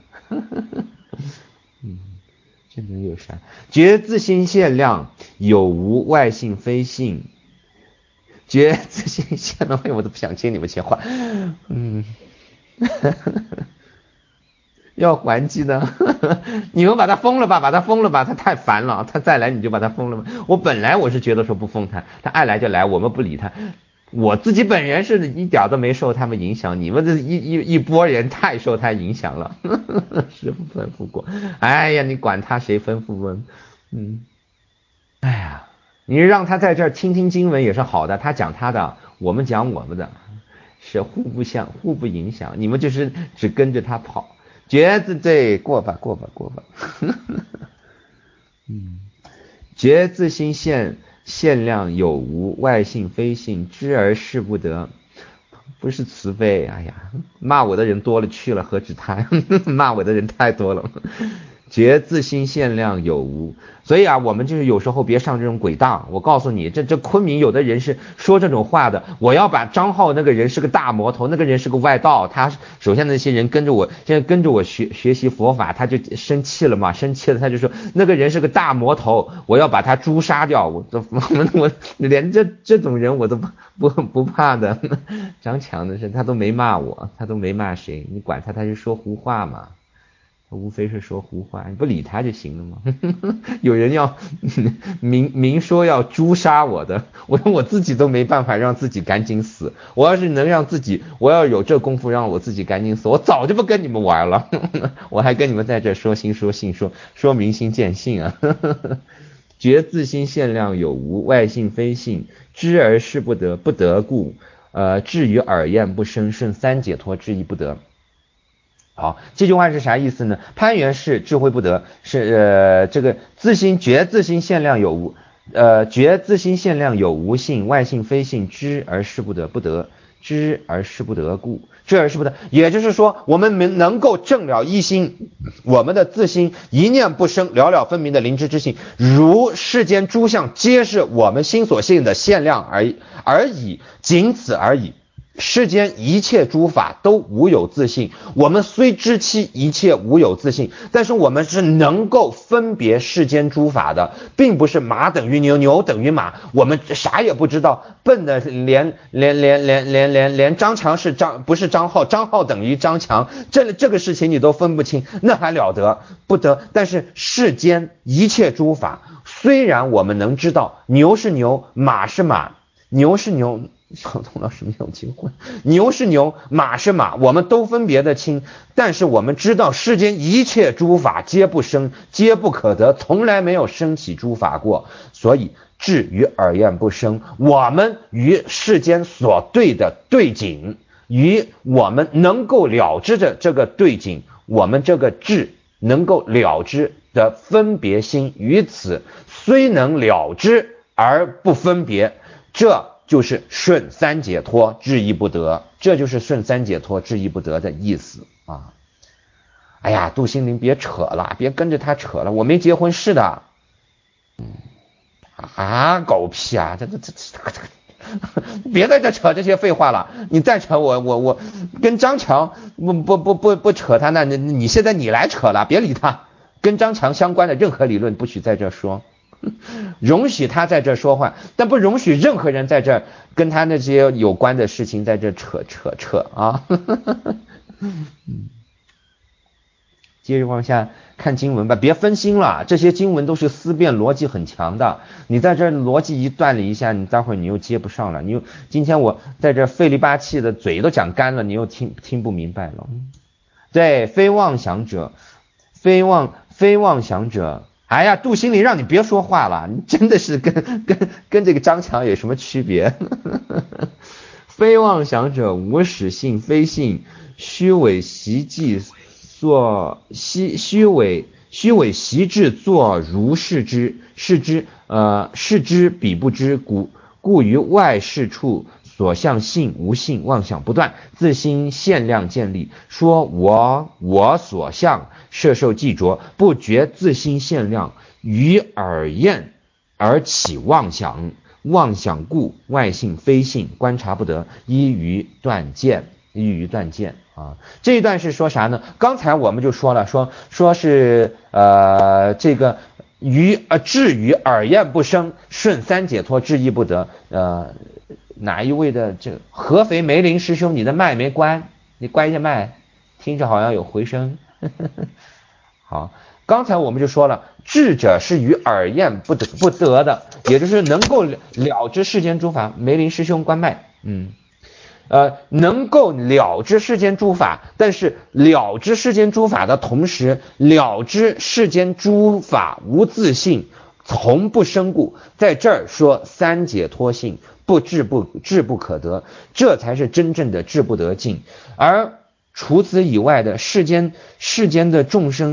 这能有啥？觉自性限量，有无外性非性。觉自性限量，我都不想接你们切话。要还击的，你们把他封了吧，他太烦了，他再来你就把他封了吧。我本来是觉得说不封他爱来就来，我们不理他。我自己本人是一点都没受他们影响，你们这一波人太受他影响了。师父吩咐过，哎呀，你管他谁吩咐问？哎呀， 你让他在这儿听听经文也是好的，他讲他的，我们讲我们的，是互不影响，你们就是只跟着他跑。觉自对，过吧。觉自心限量有无，外性非性，知而事不得。不是慈悲，哎呀，骂我的人多了去了，何止他骂我的人太多了。觉自心限量有无，所以啊，我们就是有时候别上这种鬼当。我告诉你，这昆明有的人是说这种话的。我要把张浩那个人是个大魔头，那个人是个外道。他首先那些人跟着我，现在跟着我学习佛法，他就生气了嘛，生气了他就说那个人是个大魔头，我要把他诛杀掉。我连这种人我都不怕的。张强的是他都没骂我，他都没骂谁，你管他是说胡话嘛。无非是说胡话，你不理他就行了吗？有人要明说要诛杀我的，我自己都没办法让自己赶紧死。我要是能让自己，我要有这功夫让我自己赶紧死，我早就不跟你们玩了。我还跟你们在这说心说性说明心见性啊。觉自心限量有无，外性非性，知而事不得，不得故，至于耳厌不生，顺三解脱之意不得。好，这句话是啥意思呢？攀缘是智慧不得，是这个觉自心限量有无，觉自心限量有无性，外性非性，知而事不得，不得知而事不得故，知而事不得。也就是说，我们能够证了一心，我们的自心一念不生，了了分明的灵知之性，如世间诸相皆是我们心所性的限量而已，仅此而已。世间一切诸法都无有自性，我们虽知其一切无有自性，但是我们是能够分别世间诸法的，并不是马等于牛，牛等于马，我们啥也不知道，笨的连张强不是张浩，张浩等于张强，这个事情你都分不清，那还了得不得？但是世间一切诸法，虽然我们能知道牛是牛，马是马，牛是牛。小童老师没有结婚，牛是牛，马是马，我们都分别的清，但是我们知道世间一切诸法皆不生，皆不可得，从来没有升起诸法过，所以至于耳厌不生，我们与世间所对的对景，与我们能够了知的这个对景，我们这个智能够了知的分别心，于此虽能了知而不分别，这就是顺三解脱知一不得，这就是顺三解脱知一不得的意思啊！哎呀，杜心凌别扯了，别跟着他扯了，我没结婚是的。狗屁啊！这别在这扯这些废话了，你再扯我跟张强不扯他，那你现在你来扯了，别理他，跟张强相关的任何理论不许在这说。容许他在这说话，但不容许任何人在这跟他那些有关的事情在这扯啊。接着往下看经文吧，别分心了，这些经文都是思辨逻辑很强的，你在这逻辑一断了一下，你待会儿你又接不上了，今天我在这费力巴气的嘴都讲干了，你又听不明白了。对，非妄想者，非妄想者。哎呀，杜心凌让你别说话了，你真的是跟这个张强有什么区别？非妄想者无始性非性，虚伪习计作虚伪习志作如是之，是之彼不知，故于外事处所向性无性，妄想不断，自心限量建立，说我所向摄受记着，不觉自心限量，于耳厌而起妄想，妄想故外性非性，观察不得，依于断见啊。这一段是说啥呢？刚才我们就说了，说是这个至于耳厌不生，顺三解脱知一不得。哪一位的这个合肥梅林师兄，你的麦没关，你关一下麦，听着好像有回声。好，刚才我们就说了，智者是于耳厌不得的，也就是能够了知世间诸法。梅林师兄关麦。能够了知世间诸法，但是了知世间诸法的同时，了知世间诸法无自性， 从不生故，在这儿说三解脱性，不智不可得，这才是真正的智不得进。而除此以外的世间的众生，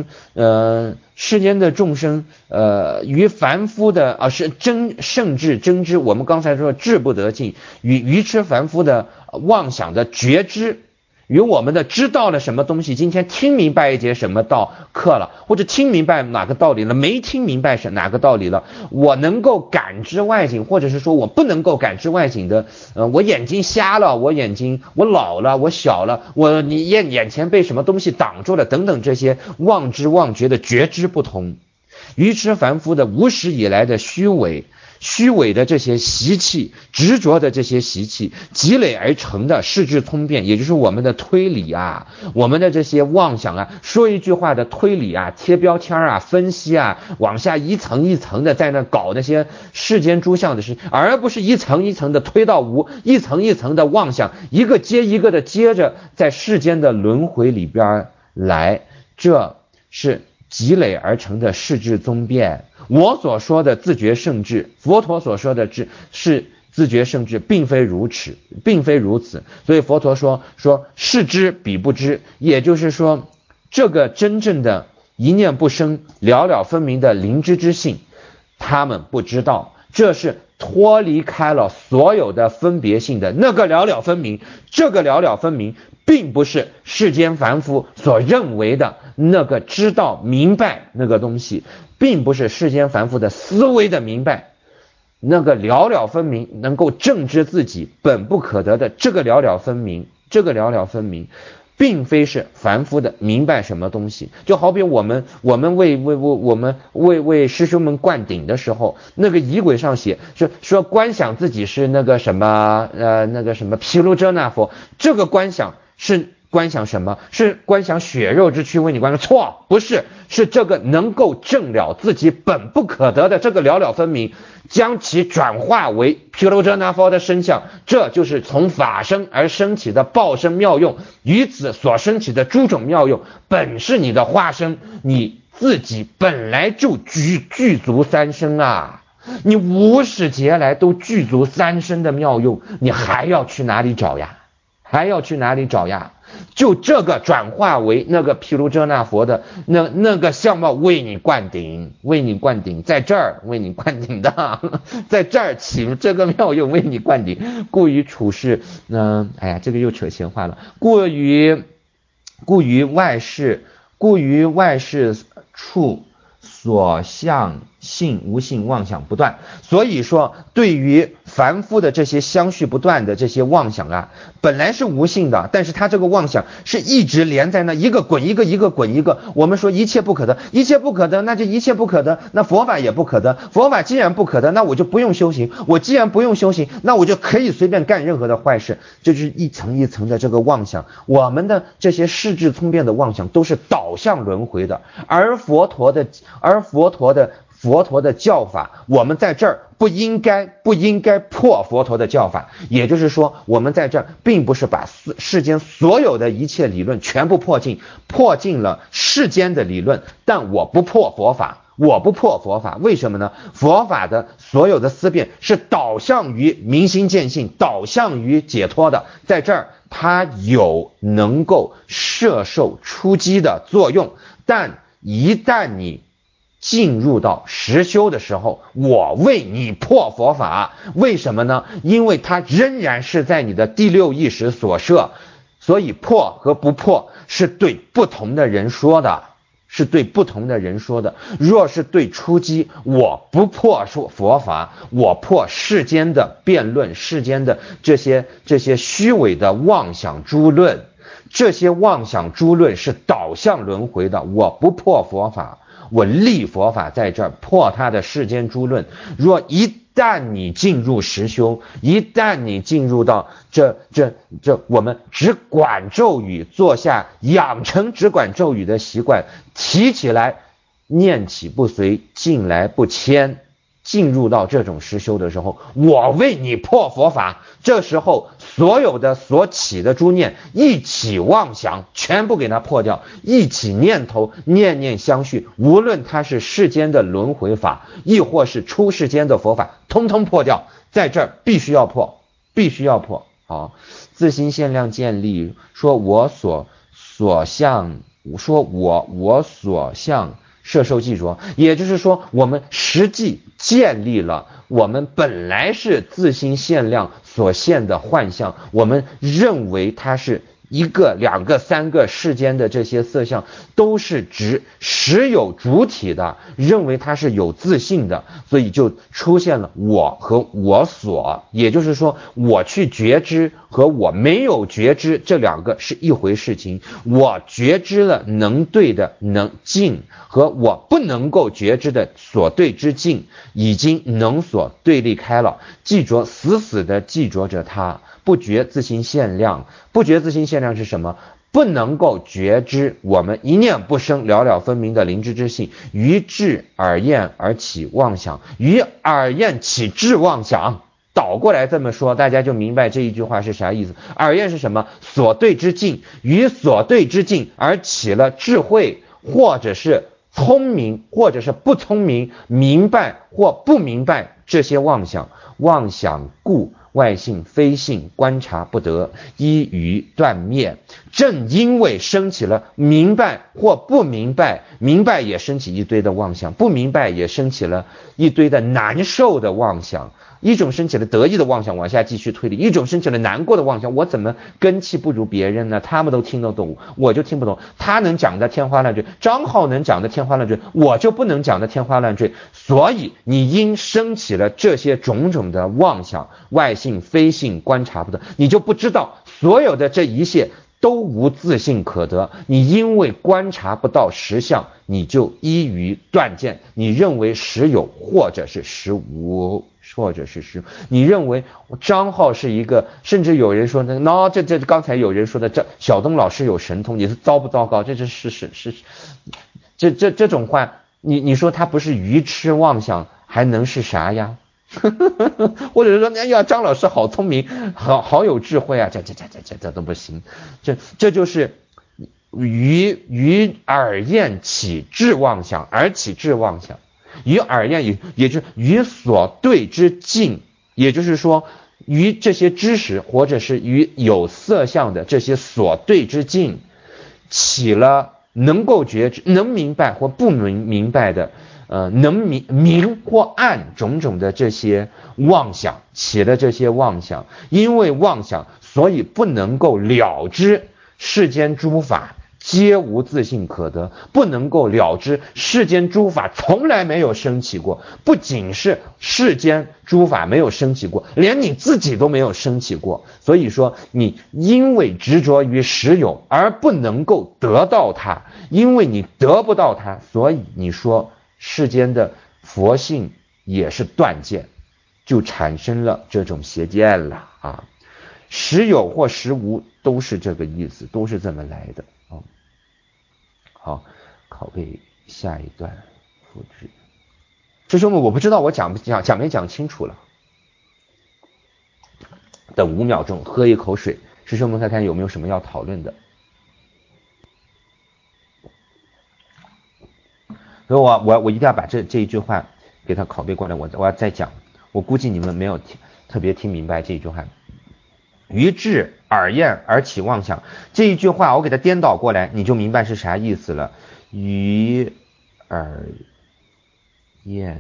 于凡夫的是圣智真知，我们刚才说智不得进，与愚痴凡夫的妄想的觉知，与我们的知道了什么东西，今天听明白一节什么道课了，或者听明白哪个道理了，没听明白是哪个道理了，我能够感知外境，或者是说我不能够感知外境的，我眼睛瞎了，我老了，我小了，你眼前被什么东西挡住了，等等，这些妄知妄觉的觉知不同，愚痴凡夫的无始以来的虚伪的这些习气，执着的这些习气积累而成的世智通变，也就是我们的推理啊，我们的这些妄想啊，说一句话的推理啊，贴标签啊，分析啊，往下一层一层的在那搞那些世间诸相的事，而不是一层一层的推到无，一层一层的妄想，一个接一个的接着在世间的轮回里边来，这是积累而成的世智宗变。我所说的自觉圣智，佛陀所说的是自觉圣智，并非如此。所以佛陀说是知彼不知，也就是说，这个真正的一念不生、了了分明的灵知之性，他们不知道，这是脱离开了所有的分别性的那个了了分明。这个了了分明并不是世间凡夫所认为的那个知道明白那个东西，并不是世间凡夫的思维的明白，那个了了分明能够正知自己本不可得的这个了了分明，并非是凡夫的明白什么东西。就好比我们为师兄们灌顶的时候，那个仪轨上写说观想自己是那个什么毗卢遮那佛，这个观想是观想什么？是观想血肉之躯为你观想？错，不是，是这个能够证了自己本不可得的这个了了分明，将其转化为毗卢遮那佛的身相，这就是从法身而升起的报身妙用，于此所升起的诸种妙用，本是你的化身，你自己本来就具足三身啊！你无始劫来都具足三身的妙用，你还要去哪里找呀？就这个转化为那个毗卢遮那佛的那个相貌为你灌顶，在这儿为你灌顶的，在这儿起这个妙用为你灌顶，故于处世这个又扯闲话了，故于外事处所相性无性妄想不断。所以说对于凡夫的这些相续不断的这些妄想啊，本来是无性的，但是他这个妄想是一直连在那，一个滚一个，一个滚一个。我们说一切不可得，那这一切不可得，那佛法也不可得。佛法既然不可得，那我就不用修行，我既然不用修行，那我就可以随便干任何的坏事。这就是一层一层的这个妄想，我们的这些世智通变的妄想都是导向轮回的，而佛陀的教法，我们在这儿不应该破佛陀的教法，也就是说我们在这儿并不是把世间所有的一切理论全部破尽了世间的理论，但我不破佛法，为什么呢？佛法的所有的思辨是导向于明心见性，导向于解脱的，在这儿它有能够摄受出击的作用，但一旦你进入到实修的时候，我为你破佛法，为什么呢？因为它仍然是在你的第六意识所摄，所以破和不破是对不同的人说的，若是对初机，我不破佛法，我破世间的辩论，世间的这些虚伪的妄想诸论，这些妄想诸论是导向轮回的，我不破佛法，我立佛法在这儿破他的世间诸论。若一旦你进入实修，一旦你进入到这我们只管咒语，坐下养成只管咒语的习惯，提起来念起不随，进来不迁， 进入到这种实修的时候，我为你破佛法，这时候所有的所起的诸念一起妄想全部给它破掉，一起念头念念相续，无论它是世间的轮回法，亦或是出世间的佛法，通通破掉，在这儿必须要破，必须要破。好，自心限量建立，说我所向，说我所向摄受记着，也就是说我们实际建立了我们本来是自心限量所现的幻象，我们认为它是一个、两个、三个世间的这些色相都是实有主体的，认为它是有自性的，所以就出现了我和我所，也就是说我去觉知和我没有觉知这两个是一回事情，我觉知了能对的能境和我不能够觉知的所对之境已经能所对立开了，记着死死的记着着它，不觉自心限量。不觉自心限量是什么？不能够觉知我们一念不生了了分明的灵知之性，于智耳厌而起妄想，于耳厌起智妄想。倒过来这么说，大家就明白这一句话是啥意思。耳厌是什么？所对之境，于所对之境而起了智慧，或者是聪明，或者是不聪明，明白或不明白这些妄想。妄想故外性非性观察不得，依于断灭。正因为升起了明白或不明白，明白也升起一堆的妄想，不明白也升起了一堆的难受的妄想。一种升起了得意的妄想，往下继续推理；一种升起了难过的妄想，我怎么根气不如别人呢？他们都听得懂，我就听不懂。他能讲的天花乱坠，张浩能讲的天花乱坠，我就不能讲的天花乱坠。所以你因升起了这些种种的妄想，外性非性观察不得，你就不知道所有的这一切都无自性可得。你因为观察不到实相，你就依于断见，你认为实有或者是实无，或者是实，你认为张浩是一个，甚至有人说这刚才有人说的，这小东老师有神通，你是糟不糟糕？这种话，你说他不是愚痴妄想，还能是啥呀？或者说，哎呀，张老师好聪明，好有智慧啊，这都不行。这就是于耳厌起智妄想，而起智妄想。于耳厌也就是于所对之境，也就是说于这些知识或者是于有色相的这些所对之境起了能够觉知、能明白或不明白的能明或暗种种的这些妄想，起了这些妄想，因为妄想所以不能够了知世间诸法皆无自性可得，不能够了知世间诸法从来没有升起过，不仅是世间诸法没有升起过，连你自己都没有升起过。所以说你因为执着于实有而不能够得到它，因为你得不到它，所以你说世间的佛性也是断见，就产生了这种邪见了啊。实有或实无都是这个意思，都是这么来的。好，拷贝下一段复制。师兄们，我不知道我讲没讲清楚了。等5秒钟，喝一口水。师兄们看看有没有什么要讨论的。所以我一定要把这一句话给他拷贝过来，我要再讲。我估计你们没有特别听明白这一句话。于智耳厌而起妄想，这一句话我给它颠倒过来，你就明白是啥意思了。于耳厌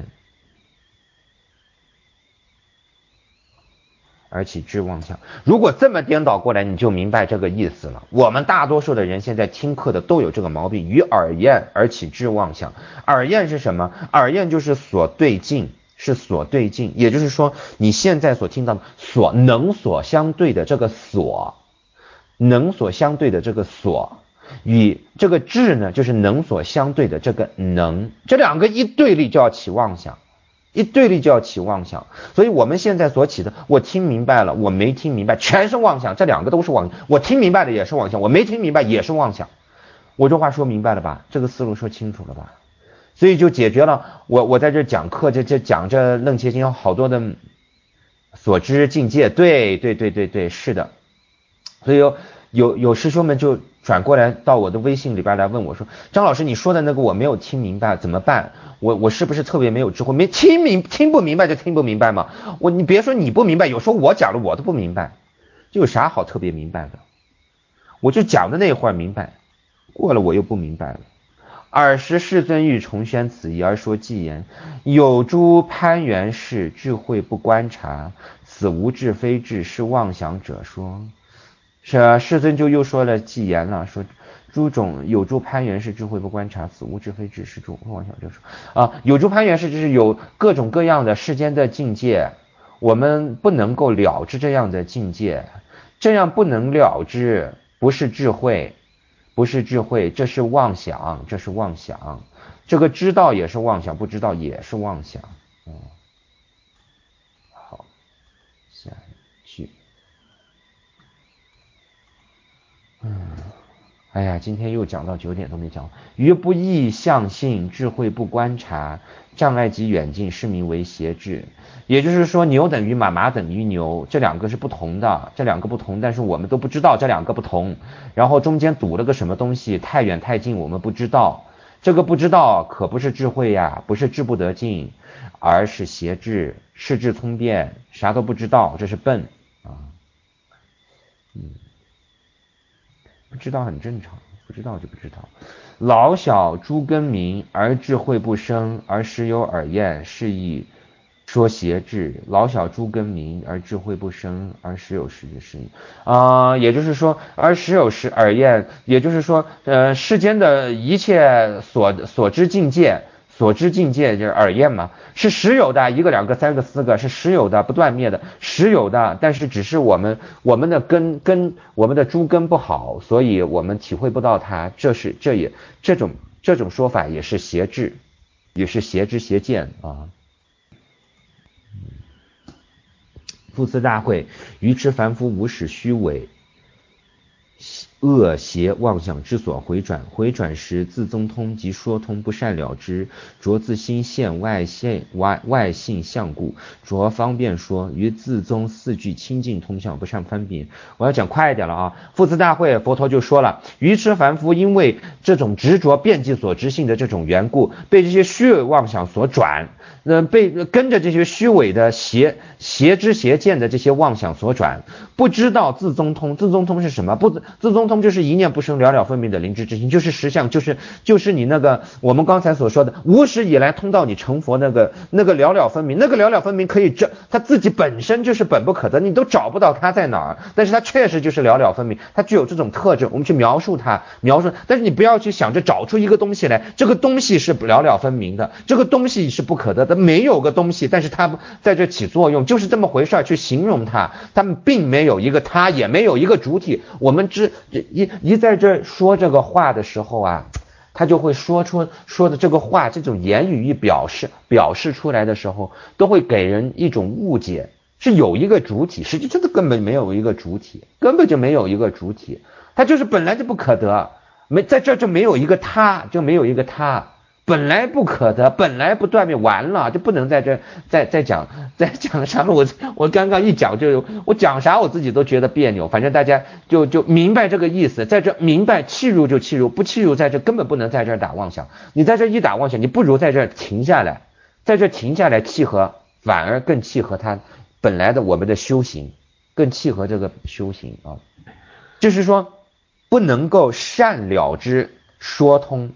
而起智妄想，如果这么颠倒过来，你就明白这个意思了。我们大多数的人现在听课的都有这个毛病，于耳厌而起智妄想。耳厌是什么？耳厌就是所对境，是所对境，也就是说你现在所听到的所能所相对的这个所，能所相对的这个所，与这个智呢，就是能所相对的这个能，这两个一对立就要起妄想，一对立就要起妄想。所以我们现在所起的，我听明白了，我没听明白，全是妄想，这两个都是妄想。我听明白的也是妄想，我没听明白也是妄想。我这话说明白了吧？这个思路说清楚了吧？ 所以就解决了我在这讲课这讲这楞伽经有好多的所知境界，对，是的。所以有师兄们就转过来到我的微信里边来问我说，张老师你说的那个我没有听明白怎么办？我是不是特别没有智慧？没听不明白就听不明白嘛。你别说你不明白，有时候我讲了我都不明白，这有啥好特别明白的？我就讲的那会儿明白，过了我又不明白了。尔时世尊欲重宣此意而说偈言：有诸攀缘事，智慧不观察，此无智非智，是妄想者说。是世尊就又说了偈言了，说有诸攀缘事，智慧不观察，此无智非智，是妄想者说。有诸攀缘事就是有各种各样的世间的境界，我们不能够了知这样的境界，这样不能了知，不是智慧，这是妄想，这个知道也是妄想，不知道也是妄想。好，下一句。哎呀，今天又讲到9点都没讲。于不异相性，智慧不观察，障碍及远近，是名为邪智。也就是说，牛等于马，马等于牛，这两个是不同的，但是我们都不知道这两个不同。然后中间堵了个什么东西，太远太近我们不知道，这个不知道可不是智慧呀，不是智不得进，而是邪智，视智聪辩，啥都不知道，这是笨啊。不知道很正常，不知道就不知道。老小诸根明，而智慧不生，而时有耳厌，是以说邪智。老小诸根明，而智慧不生，而时有时是也就是说，而时有时耳厌，也就是说，世间的一切所知境界就是耳厌嘛，是实有的，一个两个三个四个是实有的，不断灭的，实有的，但是只是我们的我们的诸根不好，所以我们体会不到它，这种说法也是邪智，也是邪知邪见啊。复次大会，愚痴凡夫无始虚伪恶邪妄想之所回转时，自宗通即说通，不善了之，着自心现外性相故，着方便说，于自宗四句清净通向，不善分辨。我要讲快一点了啊！复次大会，佛陀就说了，愚痴凡夫因为这种执着遍计所知性的这种缘故，被这些虚伪妄想所转，被跟着这些虚伪的邪知邪见的这些妄想所转，不知道自宗通。自宗通是什么？自宗通就是一念不生，了了分明的灵知之心，就是实相，就是你那个我们刚才所说的无始以来通到你成佛那个了了分明，那个了了分明可以它自己本身就是本不可得，你都找不到它在哪儿，但是它确实就是了了分明，它具有这种特质，我们去描述它，但是你不要去想着找出一个东西来，这个东西是了了分明的，这个东西是不可得的，没有个东西，但是它在这起作用，就是这么回事去形容它，它们并没有一个它，也没有一个主体。我们一在这说这个话的时候啊，他就会说的这个话，这种言语一表示出来的时候，都会给人一种误解，是有一个主体，实际真的根本没有一个主体，它就是本来就不可得，在这就没有一个他，本来不可得，本来不断灭，完了就不能在这再讲啥了。我刚刚一讲我讲啥我自己都觉得别扭，反正大家就明白这个意思，在这明白契入就契入，不契入在这根本不能在这打妄想，你在这一打妄想，你不如在这停下来，契合，反而更契合他本来的我们的修行，更契合这个修行啊，就是说不能够善了之说通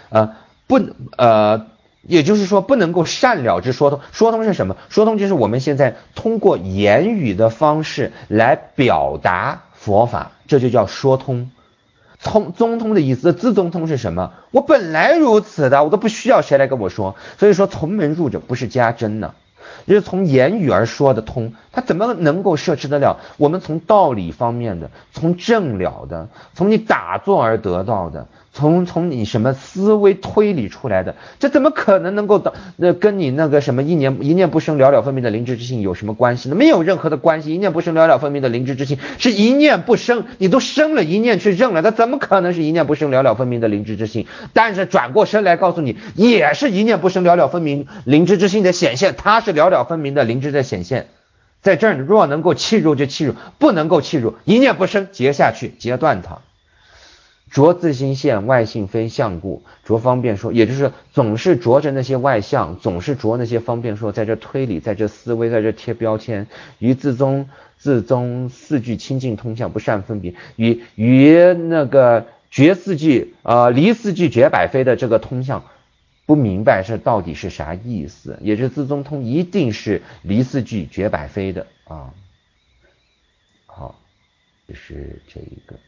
也就是说不能够善了之说通。说通是什么？说通就是我们现在通过言语的方式来表达佛法，这就叫说通。宗通的意思，自宗通是什么？我本来如此的，我都不需要谁来跟我说。所以说从门入者不是加真呢，就是从言语而说的通， 他怎么能够摄持得了我们从道理方面的，从正了的，从你打坐而得到的，从你什么思维推理出来的，这怎么可能能够跟你那个什么一念不生了了分明的灵知之性有什么关系呢？没有任何的关系。一念不生了了分明的灵知之性是一念不生，你都生了一念去认了，它怎么可能是一念不生了了分明的灵知之性？但是转过身来告诉你，也是一念不生了了分明灵知之性的显现，它是了了分明的灵知的显现。在这儿若能够契入就契入，不能够契入，一念不生，截下去，截断它。着自心现，外性非相故。着方便说，也就是总是着着那些外相，总是着那些方便说，在这推理，在这思维，在这贴标签，于自宗四句清净通向不善分别，与那个绝四句离四句绝百非的这个通向不明白是到底是啥意思，也是自宗通一定是离四句绝百非的啊。好，这是这一个。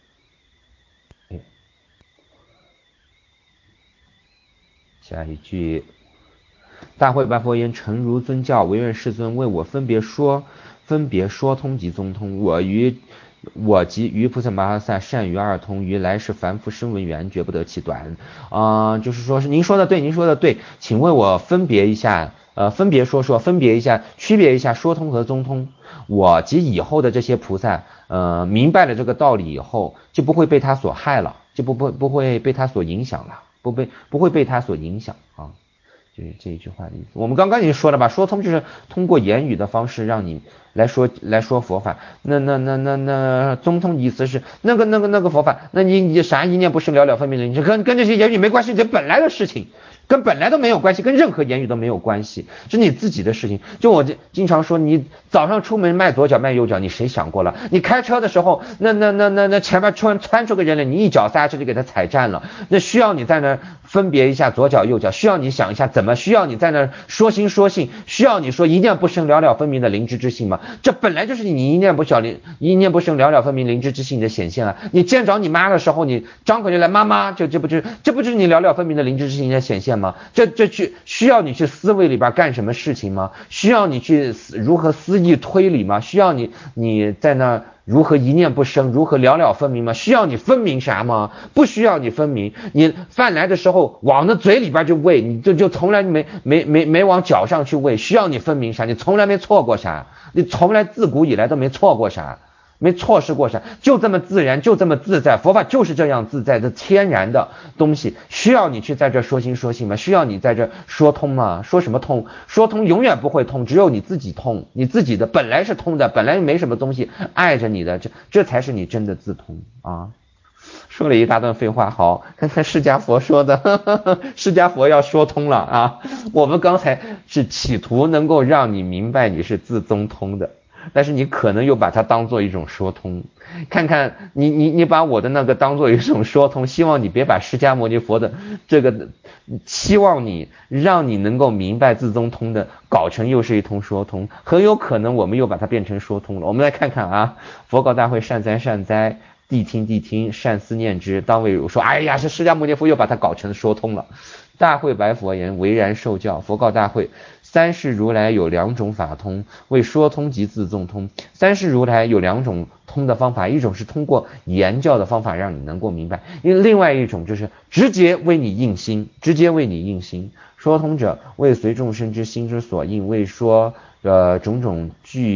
下一句，大会白佛言：诚如尊教，唯愿世尊为我分别说通及宗通。我及于菩萨摩诃萨善于二通，于来世凡夫声闻缘绝不得其短。就是说是您说的对，请为我分别一下，分别一下，区别一下说通和宗通。我及以后的这些菩萨，明白了这个道理以后，就不会被他所害了，就不会被他所影响了。不会被他所影响啊，就是这一句话的意思。我们刚刚已经说了吧，说通就是通过言语的方式让你来说佛法。那宗通意思是那个佛法，那你啥一念不生了了分明灵知，跟这些言语没关系，这本来的事情。跟本来都没有关系，跟任何言语都没有关系，是你自己的事情。就我经常说，你早上出门迈左脚迈右脚，你谁想过了？你开车的时候，那前面窜出个人来，你一脚刹车就给他踩占了，那需要你在那分别一下左脚右脚，需要你想一下怎么，需要你在那说心说性，需要你说一念不生了了分明的灵知之性吗？这本来就是你一念不生了了分明灵知之性的显现啊！你见着你妈的时候，你张口就来妈妈，这不就是你了了分明的灵知之性的显现吗？这需要你去思维里边干什么事情吗？需要你去如何思议推理吗？需要你在那如何一念不生，如何了了分明吗？需要你分明啥吗？不需要你分明。你饭来的时候往那嘴里边就喂，你就从来没往脚上去喂，需要你分明啥？你从来没错过啥，你从来自古以来都没错过啥。没错失过啥，就这么自然，就这么自在。佛法就是这样自在的天然的东西，需要你去在这说心说性吗？需要你在这说通吗？说什么通？说通永远不会通，只有你自己通，你自己的本来是通的，本来没什么东西碍着你的，这才是你真的自通啊！说了一大段废话，好，看看释迦佛说的，释迦佛要说通了啊！我们刚才是企图能够让你明白你是自宗通的。但是你可能又把它当做一种说通，看看你把我的那个当做一种说通，希望你别把释迦牟尼佛的这个期望你让你能够明白自宗通的搞成又是一通说通，很有可能我们又把它变成说通了。我们来看看啊，佛告大会善哉，谛听，善思念之，当为如说。哎呀，这释迦牟尼佛又把它搞成说通了。大会白佛言：唯然受教。佛告大会：三世如来有两种法通，为说通及自宗通。三世如来有两种通的方法，一种是通过言教的方法让你能够明白，另外一种就是直接为你应心。说通者为随众生之心之所应，为说种种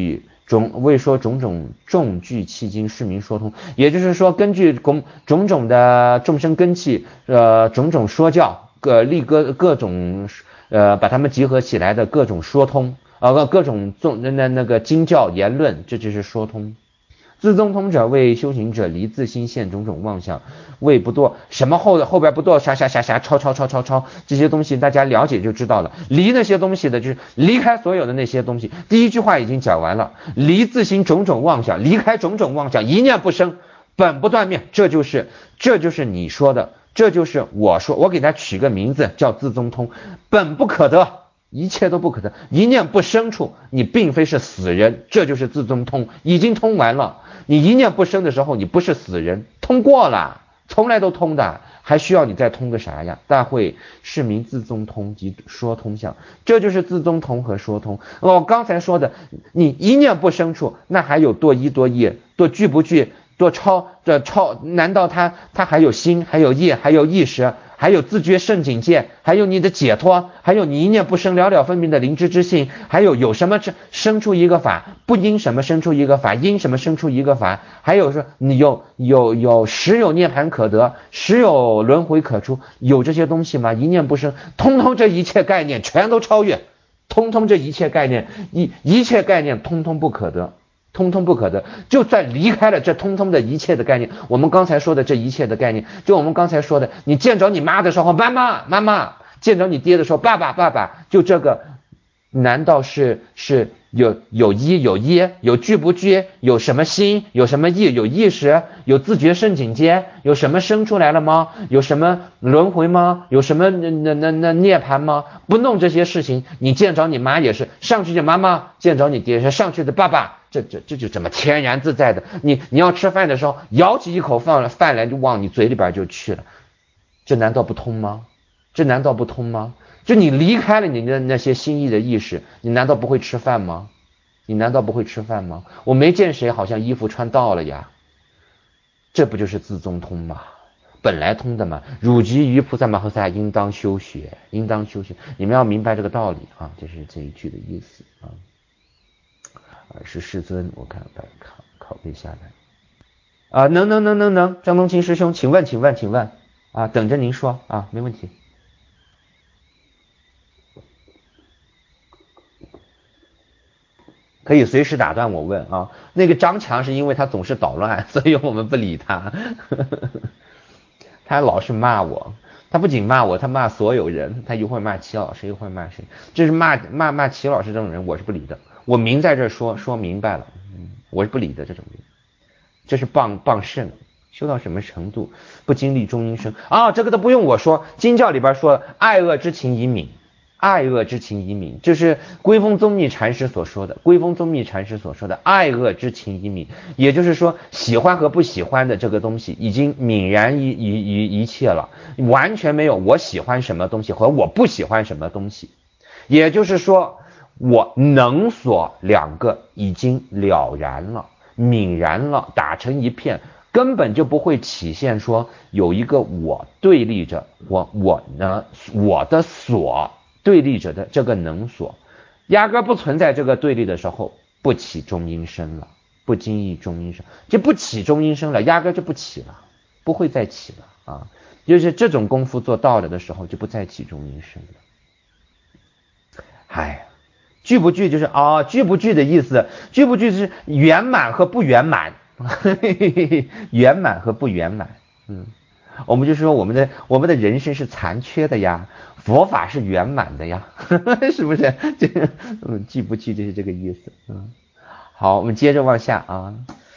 众具契经，是名说通。也就是说，根据种种的众生根器，种种说教。立各种把它们集合起来的各种说通各种那个经教言论，这就是说通。自宗通者为修行者离自心现种种妄想，为不堕什么后边不堕啥超这些东西大家了解就知道了。离那些东西的就是离开所有的那些东西。第一句话已经讲完了，离自心种种妄想，离开种种妄想，一念不生，本不断灭，这就是你说的。这就是我说，我给他取个名字叫自宗通，本不可得，一切都不可得，一念不生处，你并非是死人，这就是自宗通，已经通完了。你一念不生的时候，你不是死人，通过了，从来都通的， 还需要你再通个啥呀？大会是名自宗通及说通相，这就是自宗通和说通。我刚才说的，你一念不生处，那还有多一多一，多具不具，多超，难道他还有心，还有业，还有意识，还有自觉圣境界，还有你的解脱，还有你一念不生了了分明的灵知之性，还有什么生出一个法，不因什么生出一个法，因什么生出一个法，还有说你有实有涅槃可得，实有轮回可出，有这些东西吗？一念不生，通通这一切概念全都超越，通通这一切概念一切概念通通不可得，通通不可得。就算离开了这通通的一切的概念，我们刚才说的这一切的概念，就我们刚才说的，你见着你妈的时候妈妈妈妈，见着你爹的时候爸爸爸爸，就这个难道是有一有一，有具不具，有什么心，有什么意，有意识，有自觉圣境界，有什么生出来了吗？有什么轮回吗？有什么那涅槃吗？不弄这些事情，你见着你妈也是上去就妈妈，见着你爹是上去的爸爸，这就这么天然自在的。你要吃饭的时候，舀起一口饭来就往你嘴里边就去了，这难道不通吗？这难道不通吗？就你离开了你的那些心意的意识，你难道不会吃饭吗？你难道不会吃饭吗？我没见谁好像衣服穿到了呀，这不就是自宗通吗？本来通的嘛。汝即于菩萨摩诃萨应当修学，应当修学。你们要明白这个道理啊，这是这一句的意思啊。是世尊，我看把拷贝下来啊，能，张东清师兄，请问啊，等着您说啊，没问题。可以随时打断我问啊。那个张强是因为他总是捣乱，所以我们不理他。他老是骂我，他不仅骂我，他骂所有人，他一会儿骂齐老师，一会儿骂谁，这是骂齐老师这种人，我是不理的。我明在这说明白了，我是不理的这种人。这是傍圣，修到什么程度？不经历中阴身啊，这个都不用我说，经教里边说爱恶之情已泯。爱恶之情已泯，就是归峰宗密禅师所说的，爱恶之情已泯，也就是说喜欢和不喜欢的这个东西已经泯然于一切了，完全没有我喜欢什么东西和我不喜欢什么东西，也就是说我能所两个已经了然了，泯然了，打成一片，根本就不会体现说有一个我对立着我的所对立者的这个能所，压根不存在这个对立的时候，不起中阴身了，不经意中阴身，就不起中阴身了，压根就不起了，不会再起了啊！就是这种功夫做到了的时候，就不再起中阴身了。哎，具不具就是具不具的意思，具不具是圆满和不圆满，圆满和不圆满，我们就说我们的人生是残缺的呀，佛法是圆满的呀，是不是？这个具不具就是这个意思。好，我们接着往下啊。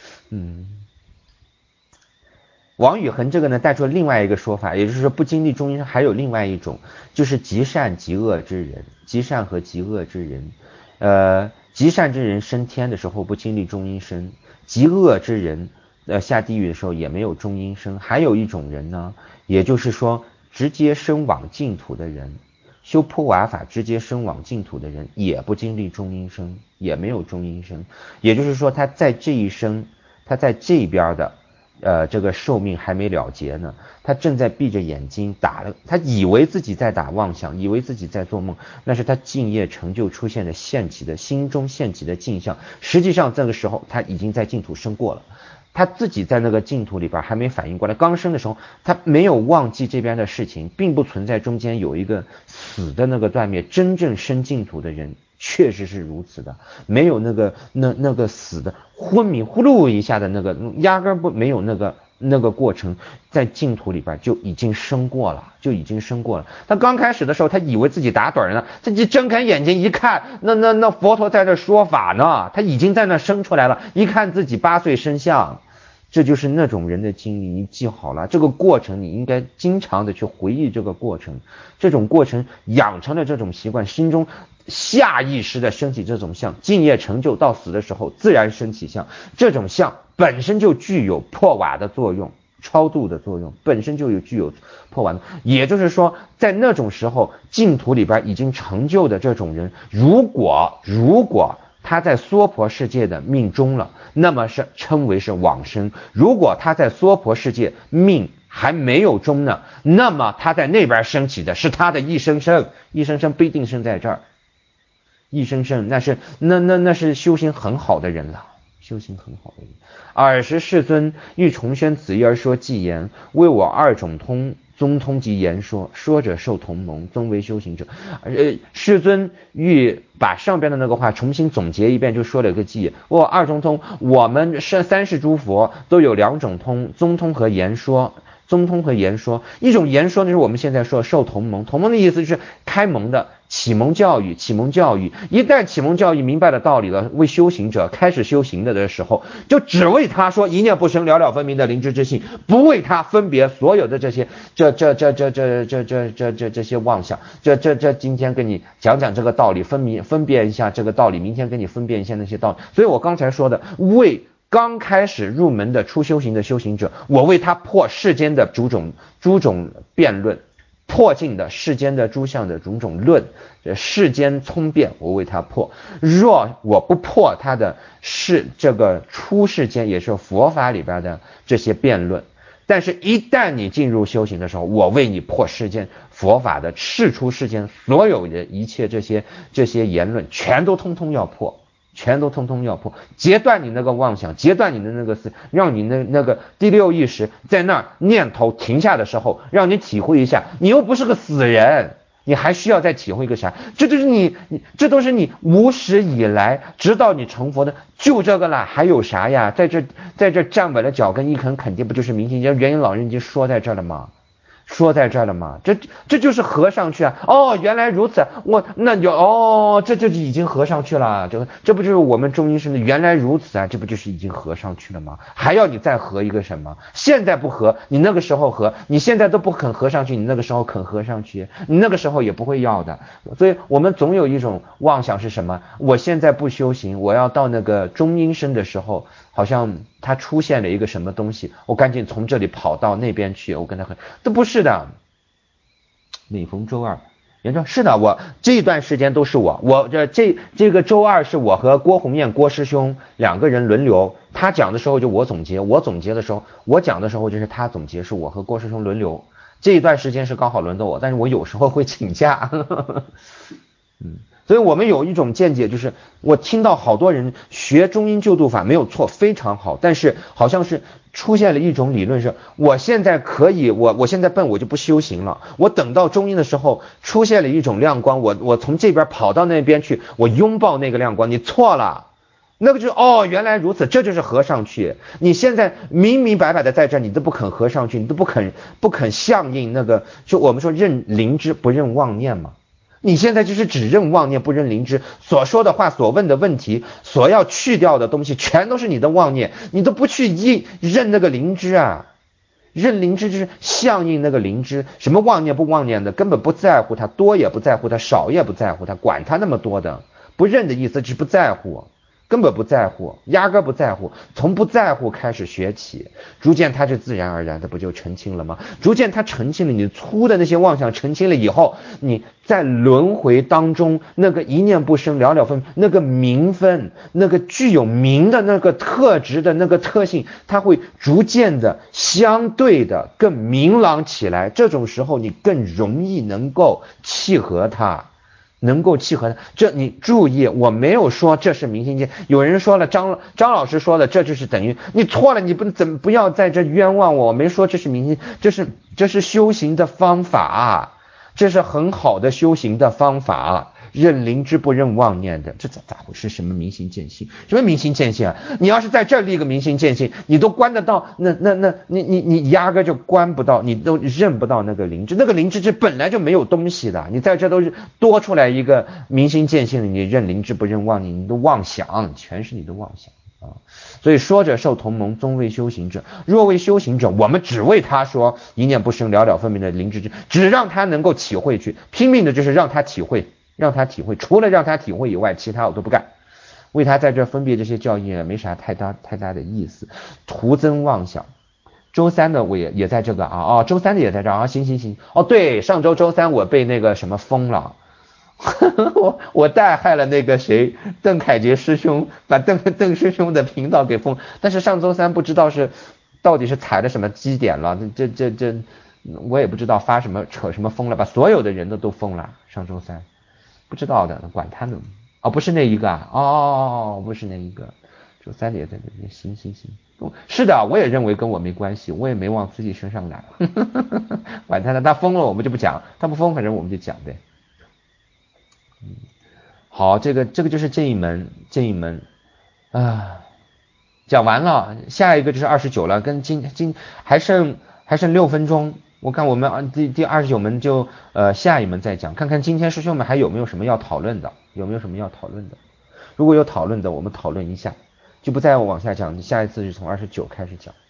王宇恒这个呢带出了另外一个说法，也就是说不经历中阴身还有另外一种，就是极善极恶之人，极善和极恶之人。极善之人升天的时候不经历中阴身，极恶之人下地狱的时候也没有中阴身。还有一种人呢，也就是说直接升往净土的人，修破瓦法直接升往净土的人也不经历中阴身，也没有中阴身。也就是说他在这一生，他在这边的这个寿命还没了结呢，他正在闭着眼睛他以为自己在打妄想，以为自己在做梦，那是他净业成就出现的心中现起的镜像，实际上这个时候他已经在净土生过了，他自己在那个净土里边还没反应过来，刚生的时候他没有忘记这边的事情，并不存在中间有一个死的那个断灭，真正生净土的人确实是如此的，没有那个死的昏迷呼噜一下的那个，压根没有那个过程，在净土里边就已经生过了。他刚开始的时候，他以为自己打盹呢，他一睁开眼睛一看，那佛陀在这说法呢，他已经在那生出来了，一看自己8岁生相。这就是那种人的经历，你记好了，这个过程你应该经常的去回忆这个过程，这种过程养成了这种习惯，心中下意识的升起这种相，净业成就到死的时候自然升起相，这种相本身就具有破瓦的作用， 超度的作用，本身就具有破完的。也就是说，在那种时候，净土里边已经成就的这种人，如果他在娑婆世界的命终了，那么是称为是往生；如果他在娑婆世界命还没有终呢，那么他在那边升起的是他的一生生，一生生不一定生在这儿，一生生那是修行很好的人了。修行很好的人。尔时世尊欲重宣此意而说偈言，为我二种通宗通及言说，说者受同盟，宗为修行者。世尊欲把上边的那个话重新总结一遍，就说了一个偈：我二种通，我们三世诸佛都有两种通，宗通和言说。宗通和言说，一种言说呢是我们现在说受同盟，同盟的意思就是开蒙的启蒙教育，启蒙教育一旦启蒙教育明白了道理了，为修行者开始修行的时候，就只为他说一念不生了了分明的灵知之性，不为他分别所有的这些这些妄想，今天跟你讲这个道理，分辨一下这个道理，明天跟你分辨一下那些道理。所以我刚才说的为刚开始入门的初修行的修行者，我为他破世间的诸种辩论，破尽的世间的诸相的种种论，世间聪辩，我为他破。若我不破他的这个出世间，也是佛法里边的这些辩论，但是一旦你进入修行的时候，我为你破世间佛法的世出世间所有的一切这些言论，全都通通要破。全都通通要破，截断你那个妄想，截断你的那个让你那个第六意识在那儿念头停下的时候，让你体会一下，你又不是个死人，你还需要再体会一个啥？这都是你无始以来直到你成佛的就这个了，还有啥呀？在这站稳了脚跟一肯定不就是明心见？元婴老人已经说在这儿了吗？这就是合上去啊！哦，原来如此，这就已经合上去了。这不就是我们中医生的原来如此啊？这不就是已经合上去了吗？还要你再合一个什么？现在不合，你那个时候合，你现在都不肯合上去，你那个时候肯合上去，你那个时候也不会要的。所以我们总有一种妄想是什么？我现在不修行，我要到那个中阴身的时候，好像他出现了一个什么东西，我赶紧从这里跑到那边去，我跟他都不是的。每逢周二，严正是的，我这一段时间都是我这个周二是我和郭红艳郭师兄两个人轮流，他讲的时候就我总结，我总结的时候我讲的时候就是他总结，是我和郭师兄轮流。这一段时间是刚好轮到我，但是我有时候会请假。所以我们有一种见解，就是我听到好多人学中阴救度法没有错，非常好，但是好像是出现了一种理论，是我现在可以，我现在笨，我就不修行了，我等到中阴的时候出现了一种亮光，我从这边跑到那边去，我拥抱那个亮光。你错了，那个就是原来如此，这就是合上去。你现在明明白白的在这，你都不肯合上去，你都不肯相应那个，就我们说认灵知不认妄念嘛。你现在就是只认妄念不认灵知，所说的话所问的问题所要去掉的东西全都是你的妄念，你都不去认那个灵知啊。认灵知就是相应那个灵知，什么妄念不妄念的根本不在乎它，多也不在乎它，少也不在乎它，管它那么多的。不认的意思是不在乎，根本不在乎，压根不在乎，从不在乎开始学起，逐渐它是自然而然的，不就澄清了吗？逐渐它澄清了，你粗的那些妄想澄清了以后，你在轮回当中那个一念不生了了分，那个明分，那个具有明的那个特质的那个特性，它会逐渐的相对的更明朗起来，这种时候你更容易能够契合它。这你注意，我没有说这是明心见。有人说了，张老师说了，这就是等于你错了，你不要在这冤枉我。我没说这是明心，这是修行的方法，这是很好的修行的方法。认灵知不认妄念的，这咋回事？什么明心见性？什么明心见性啊？你要是在这立个明心见性，你都关得到，你压根就关不到，你都认不到那个灵知。那个灵知本来就没有东西的，你在这都是多出来一个明心见性，你认灵知不认妄念，你的妄想，全是你的妄想啊！所以说者受同盟，宗为修行者。若为修行者，我们只为他说一念不生了了分明的灵知，只让他能够体会去，拼命的就是让他体会。除了让他体会以外，其他我都不干。为他在这分别这些教义没啥太大的意思，徒增妄想。 周三的我也在这个啊，哦，周三的也在这儿啊，行行行，哦对，上周周三我被那个什么封了，我带害了那个谁邓凯杰师兄，把邓师兄的频道给封，但是上周三不知道是到底是踩了什么基点了，这我也不知道发什么扯什么封了，把所有的人都封了，上周三不知道的，管他呢，哦不是那一个啊，哦不是那一个，周三的也在那边，行行行。是的，我也认为跟我没关系，我也没往自己身上揽，管他呢，他封了我们就不讲，他不封反正我们就讲呗。好，这个就是这一门啊，讲完了，下一个就是29了，跟今还剩6分钟，我看我们第29门就下一门再讲，看看今天师兄们还有没有什么要讨论的，如果有讨论的，我们讨论一下。就不再往下讲，下一次是从29开始讲。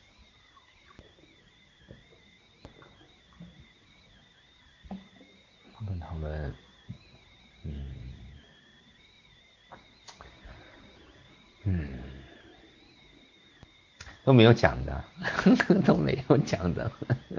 讨论，都没有讲的，都没有讲的，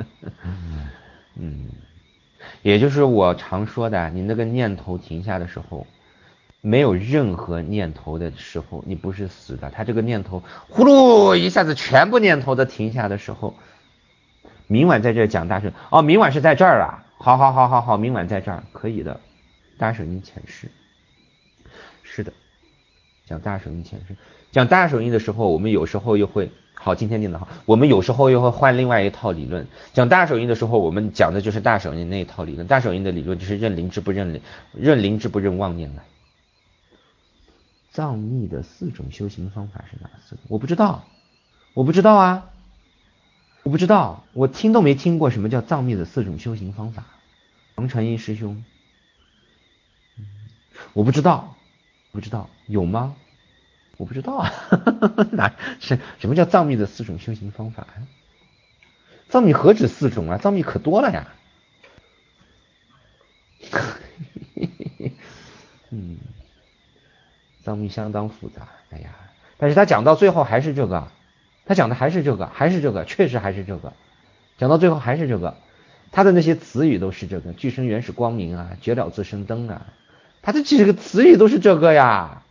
也就是我常说的，你那个念头停下的时候，没有任何念头的时候，你不是死的。他这个念头呼噜一下子全部念头都停下的时候，明晚在这讲大圣哦，明晚是在这儿啊，好，明晚在这儿可以的，大手印前世，是的，讲大手印前世，讲大手印的时候，我们有时候又会。好，今天念得好。我们有时候又会换另外一套理论，讲大手印的时候，我们讲的就是大手印那一套理论。大手印的理论就是认灵智不认灵，认灵智不认妄念的。藏密的4种修行方法是哪4种？我不知道啊，我不知道，我听都没听过什么叫藏密的4种修行方法。王传一师兄，我不知道，有吗？我不知道啊，什么叫藏密的4种修行方法呀？藏密何止4种啊，藏密可多了呀。藏密相当复杂，哎呀，但是他讲到最后还是这个，他讲的还是这个，确实还是这个，讲到最后还是这个，他的那些词语都是这个，具生原始光明啊，绝了自生灯啊，他的这个词语都是这个呀。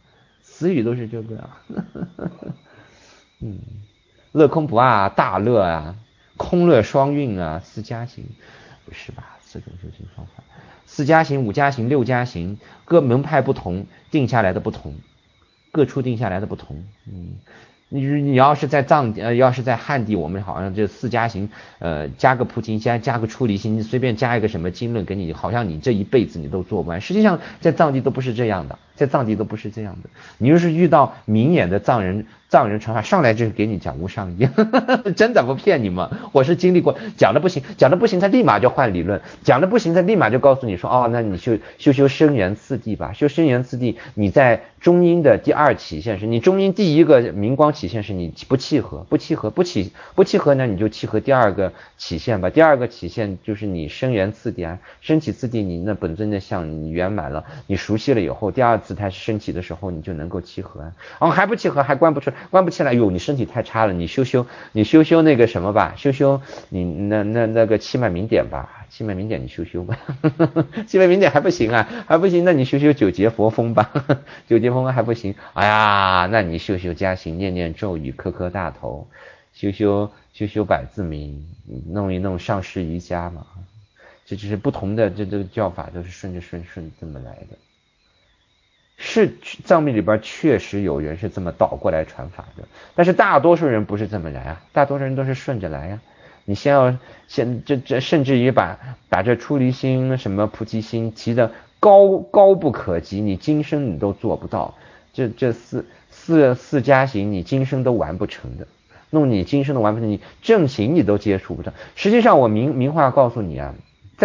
乐空不二，大乐啊，空乐双运啊，4加行，不是吧？4种修行方法，4加行、5加行、6加行，各门派不同，定下来的不同，各处定下来的不同。你要是在要是在汉地，我们好像这4加行，加个菩提心，加个出离心，随便加一个什么经论给你，好像你这一辈子你都做不完。实际上在藏地都不是这样的，你要是遇到明眼的藏人传法，上来就是给你讲无上义，真的不骗你们，我是经历过，讲的不行，他立马就换理论，讲的不行，他立马就告诉你说，哦，那你修生缘次第吧，修生缘次第，你在中阴的第2起现时，你中阴第1个明光起现时你不契合呢，你就契合第2个起现吧，第2个起现就是你生缘次第啊，升起次第，你那本尊的相你圆满了，你熟悉了以后，第2次它升起的时候你就能够契合啊，还不契合还关不起来，哟，你身体太差了，你修那个什么吧，修你那个气脉明点吧，气脉明点你修吧，气脉明点还不行啊，那你修9节佛风吧，9节佛风还不行，哎呀，那你修加行，念咒语，磕大头，修百字明，弄一弄上师瑜伽嘛，这就是不同的这个教法都是顺这么来的。是藏密里边确实有人是这么倒过来传法的，但是大多数人不是这么来啊，大多数人都是顺着来啊。你先这甚至于把这出离心什么菩提心提的高不可及，你今生你都做不到。这四加行你今生都完不成的，弄你今生都完不成，你正行你都接触不到。实际上我明话告诉你啊，在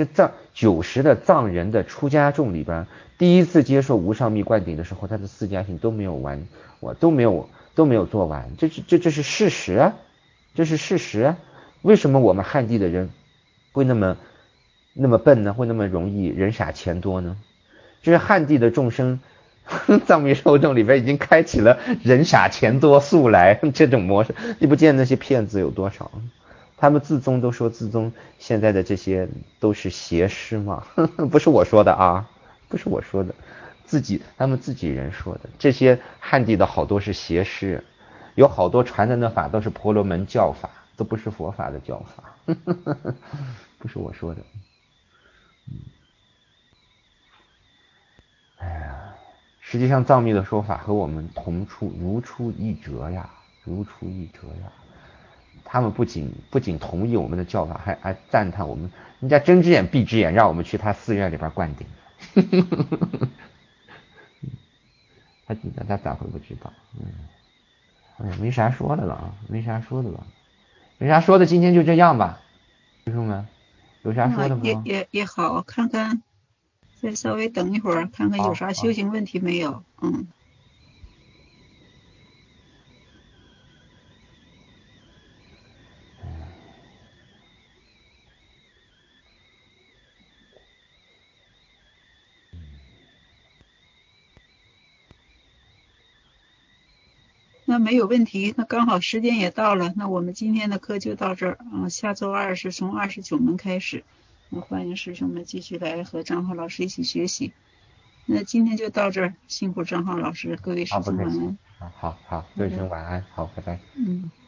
90%的藏人的出家众里边，第一次接受无上密灌顶的时候，他的4加行都没有完，我都没有做完，这是事实啊，为什么我们汉地的人会那么笨呢？会那么容易人傻钱多呢？就是汉地的众生藏密受众里边已经开启了人傻钱多速来这种模式，你不见那些骗子有多少？他们自宗都说自宗现在的这些都是邪师嘛，不是我说的啊，不是我说的，他们自己人说的。这些汉地的好多是邪师，有好多传的那法都是婆罗门教法，都不是佛法的教法，不是我说的。哎呀，实际上藏密的说法和我们如出一辙呀，如出一辙呀。他们不仅同意我们的教法，还赞叹我们，人家睁只眼闭只眼，让我们去他寺院里边灌顶。他咋会不知道？没啥说的了啊，没啥说的了，没啥说的，今天就这样吧，弟兄们，有啥说的不？ 也好，看看，再稍微等一会儿，看看有啥修行问题没有。那没有问题，那刚好时间也到了，那我们今天的课就到这儿啊。下周二是从29门开始，那欢迎师兄们继续来和张浩老师一起学习。那今天就到这儿，辛苦张浩老师，各位师兄晚安。 好，各位师兄晚安，好，拜拜。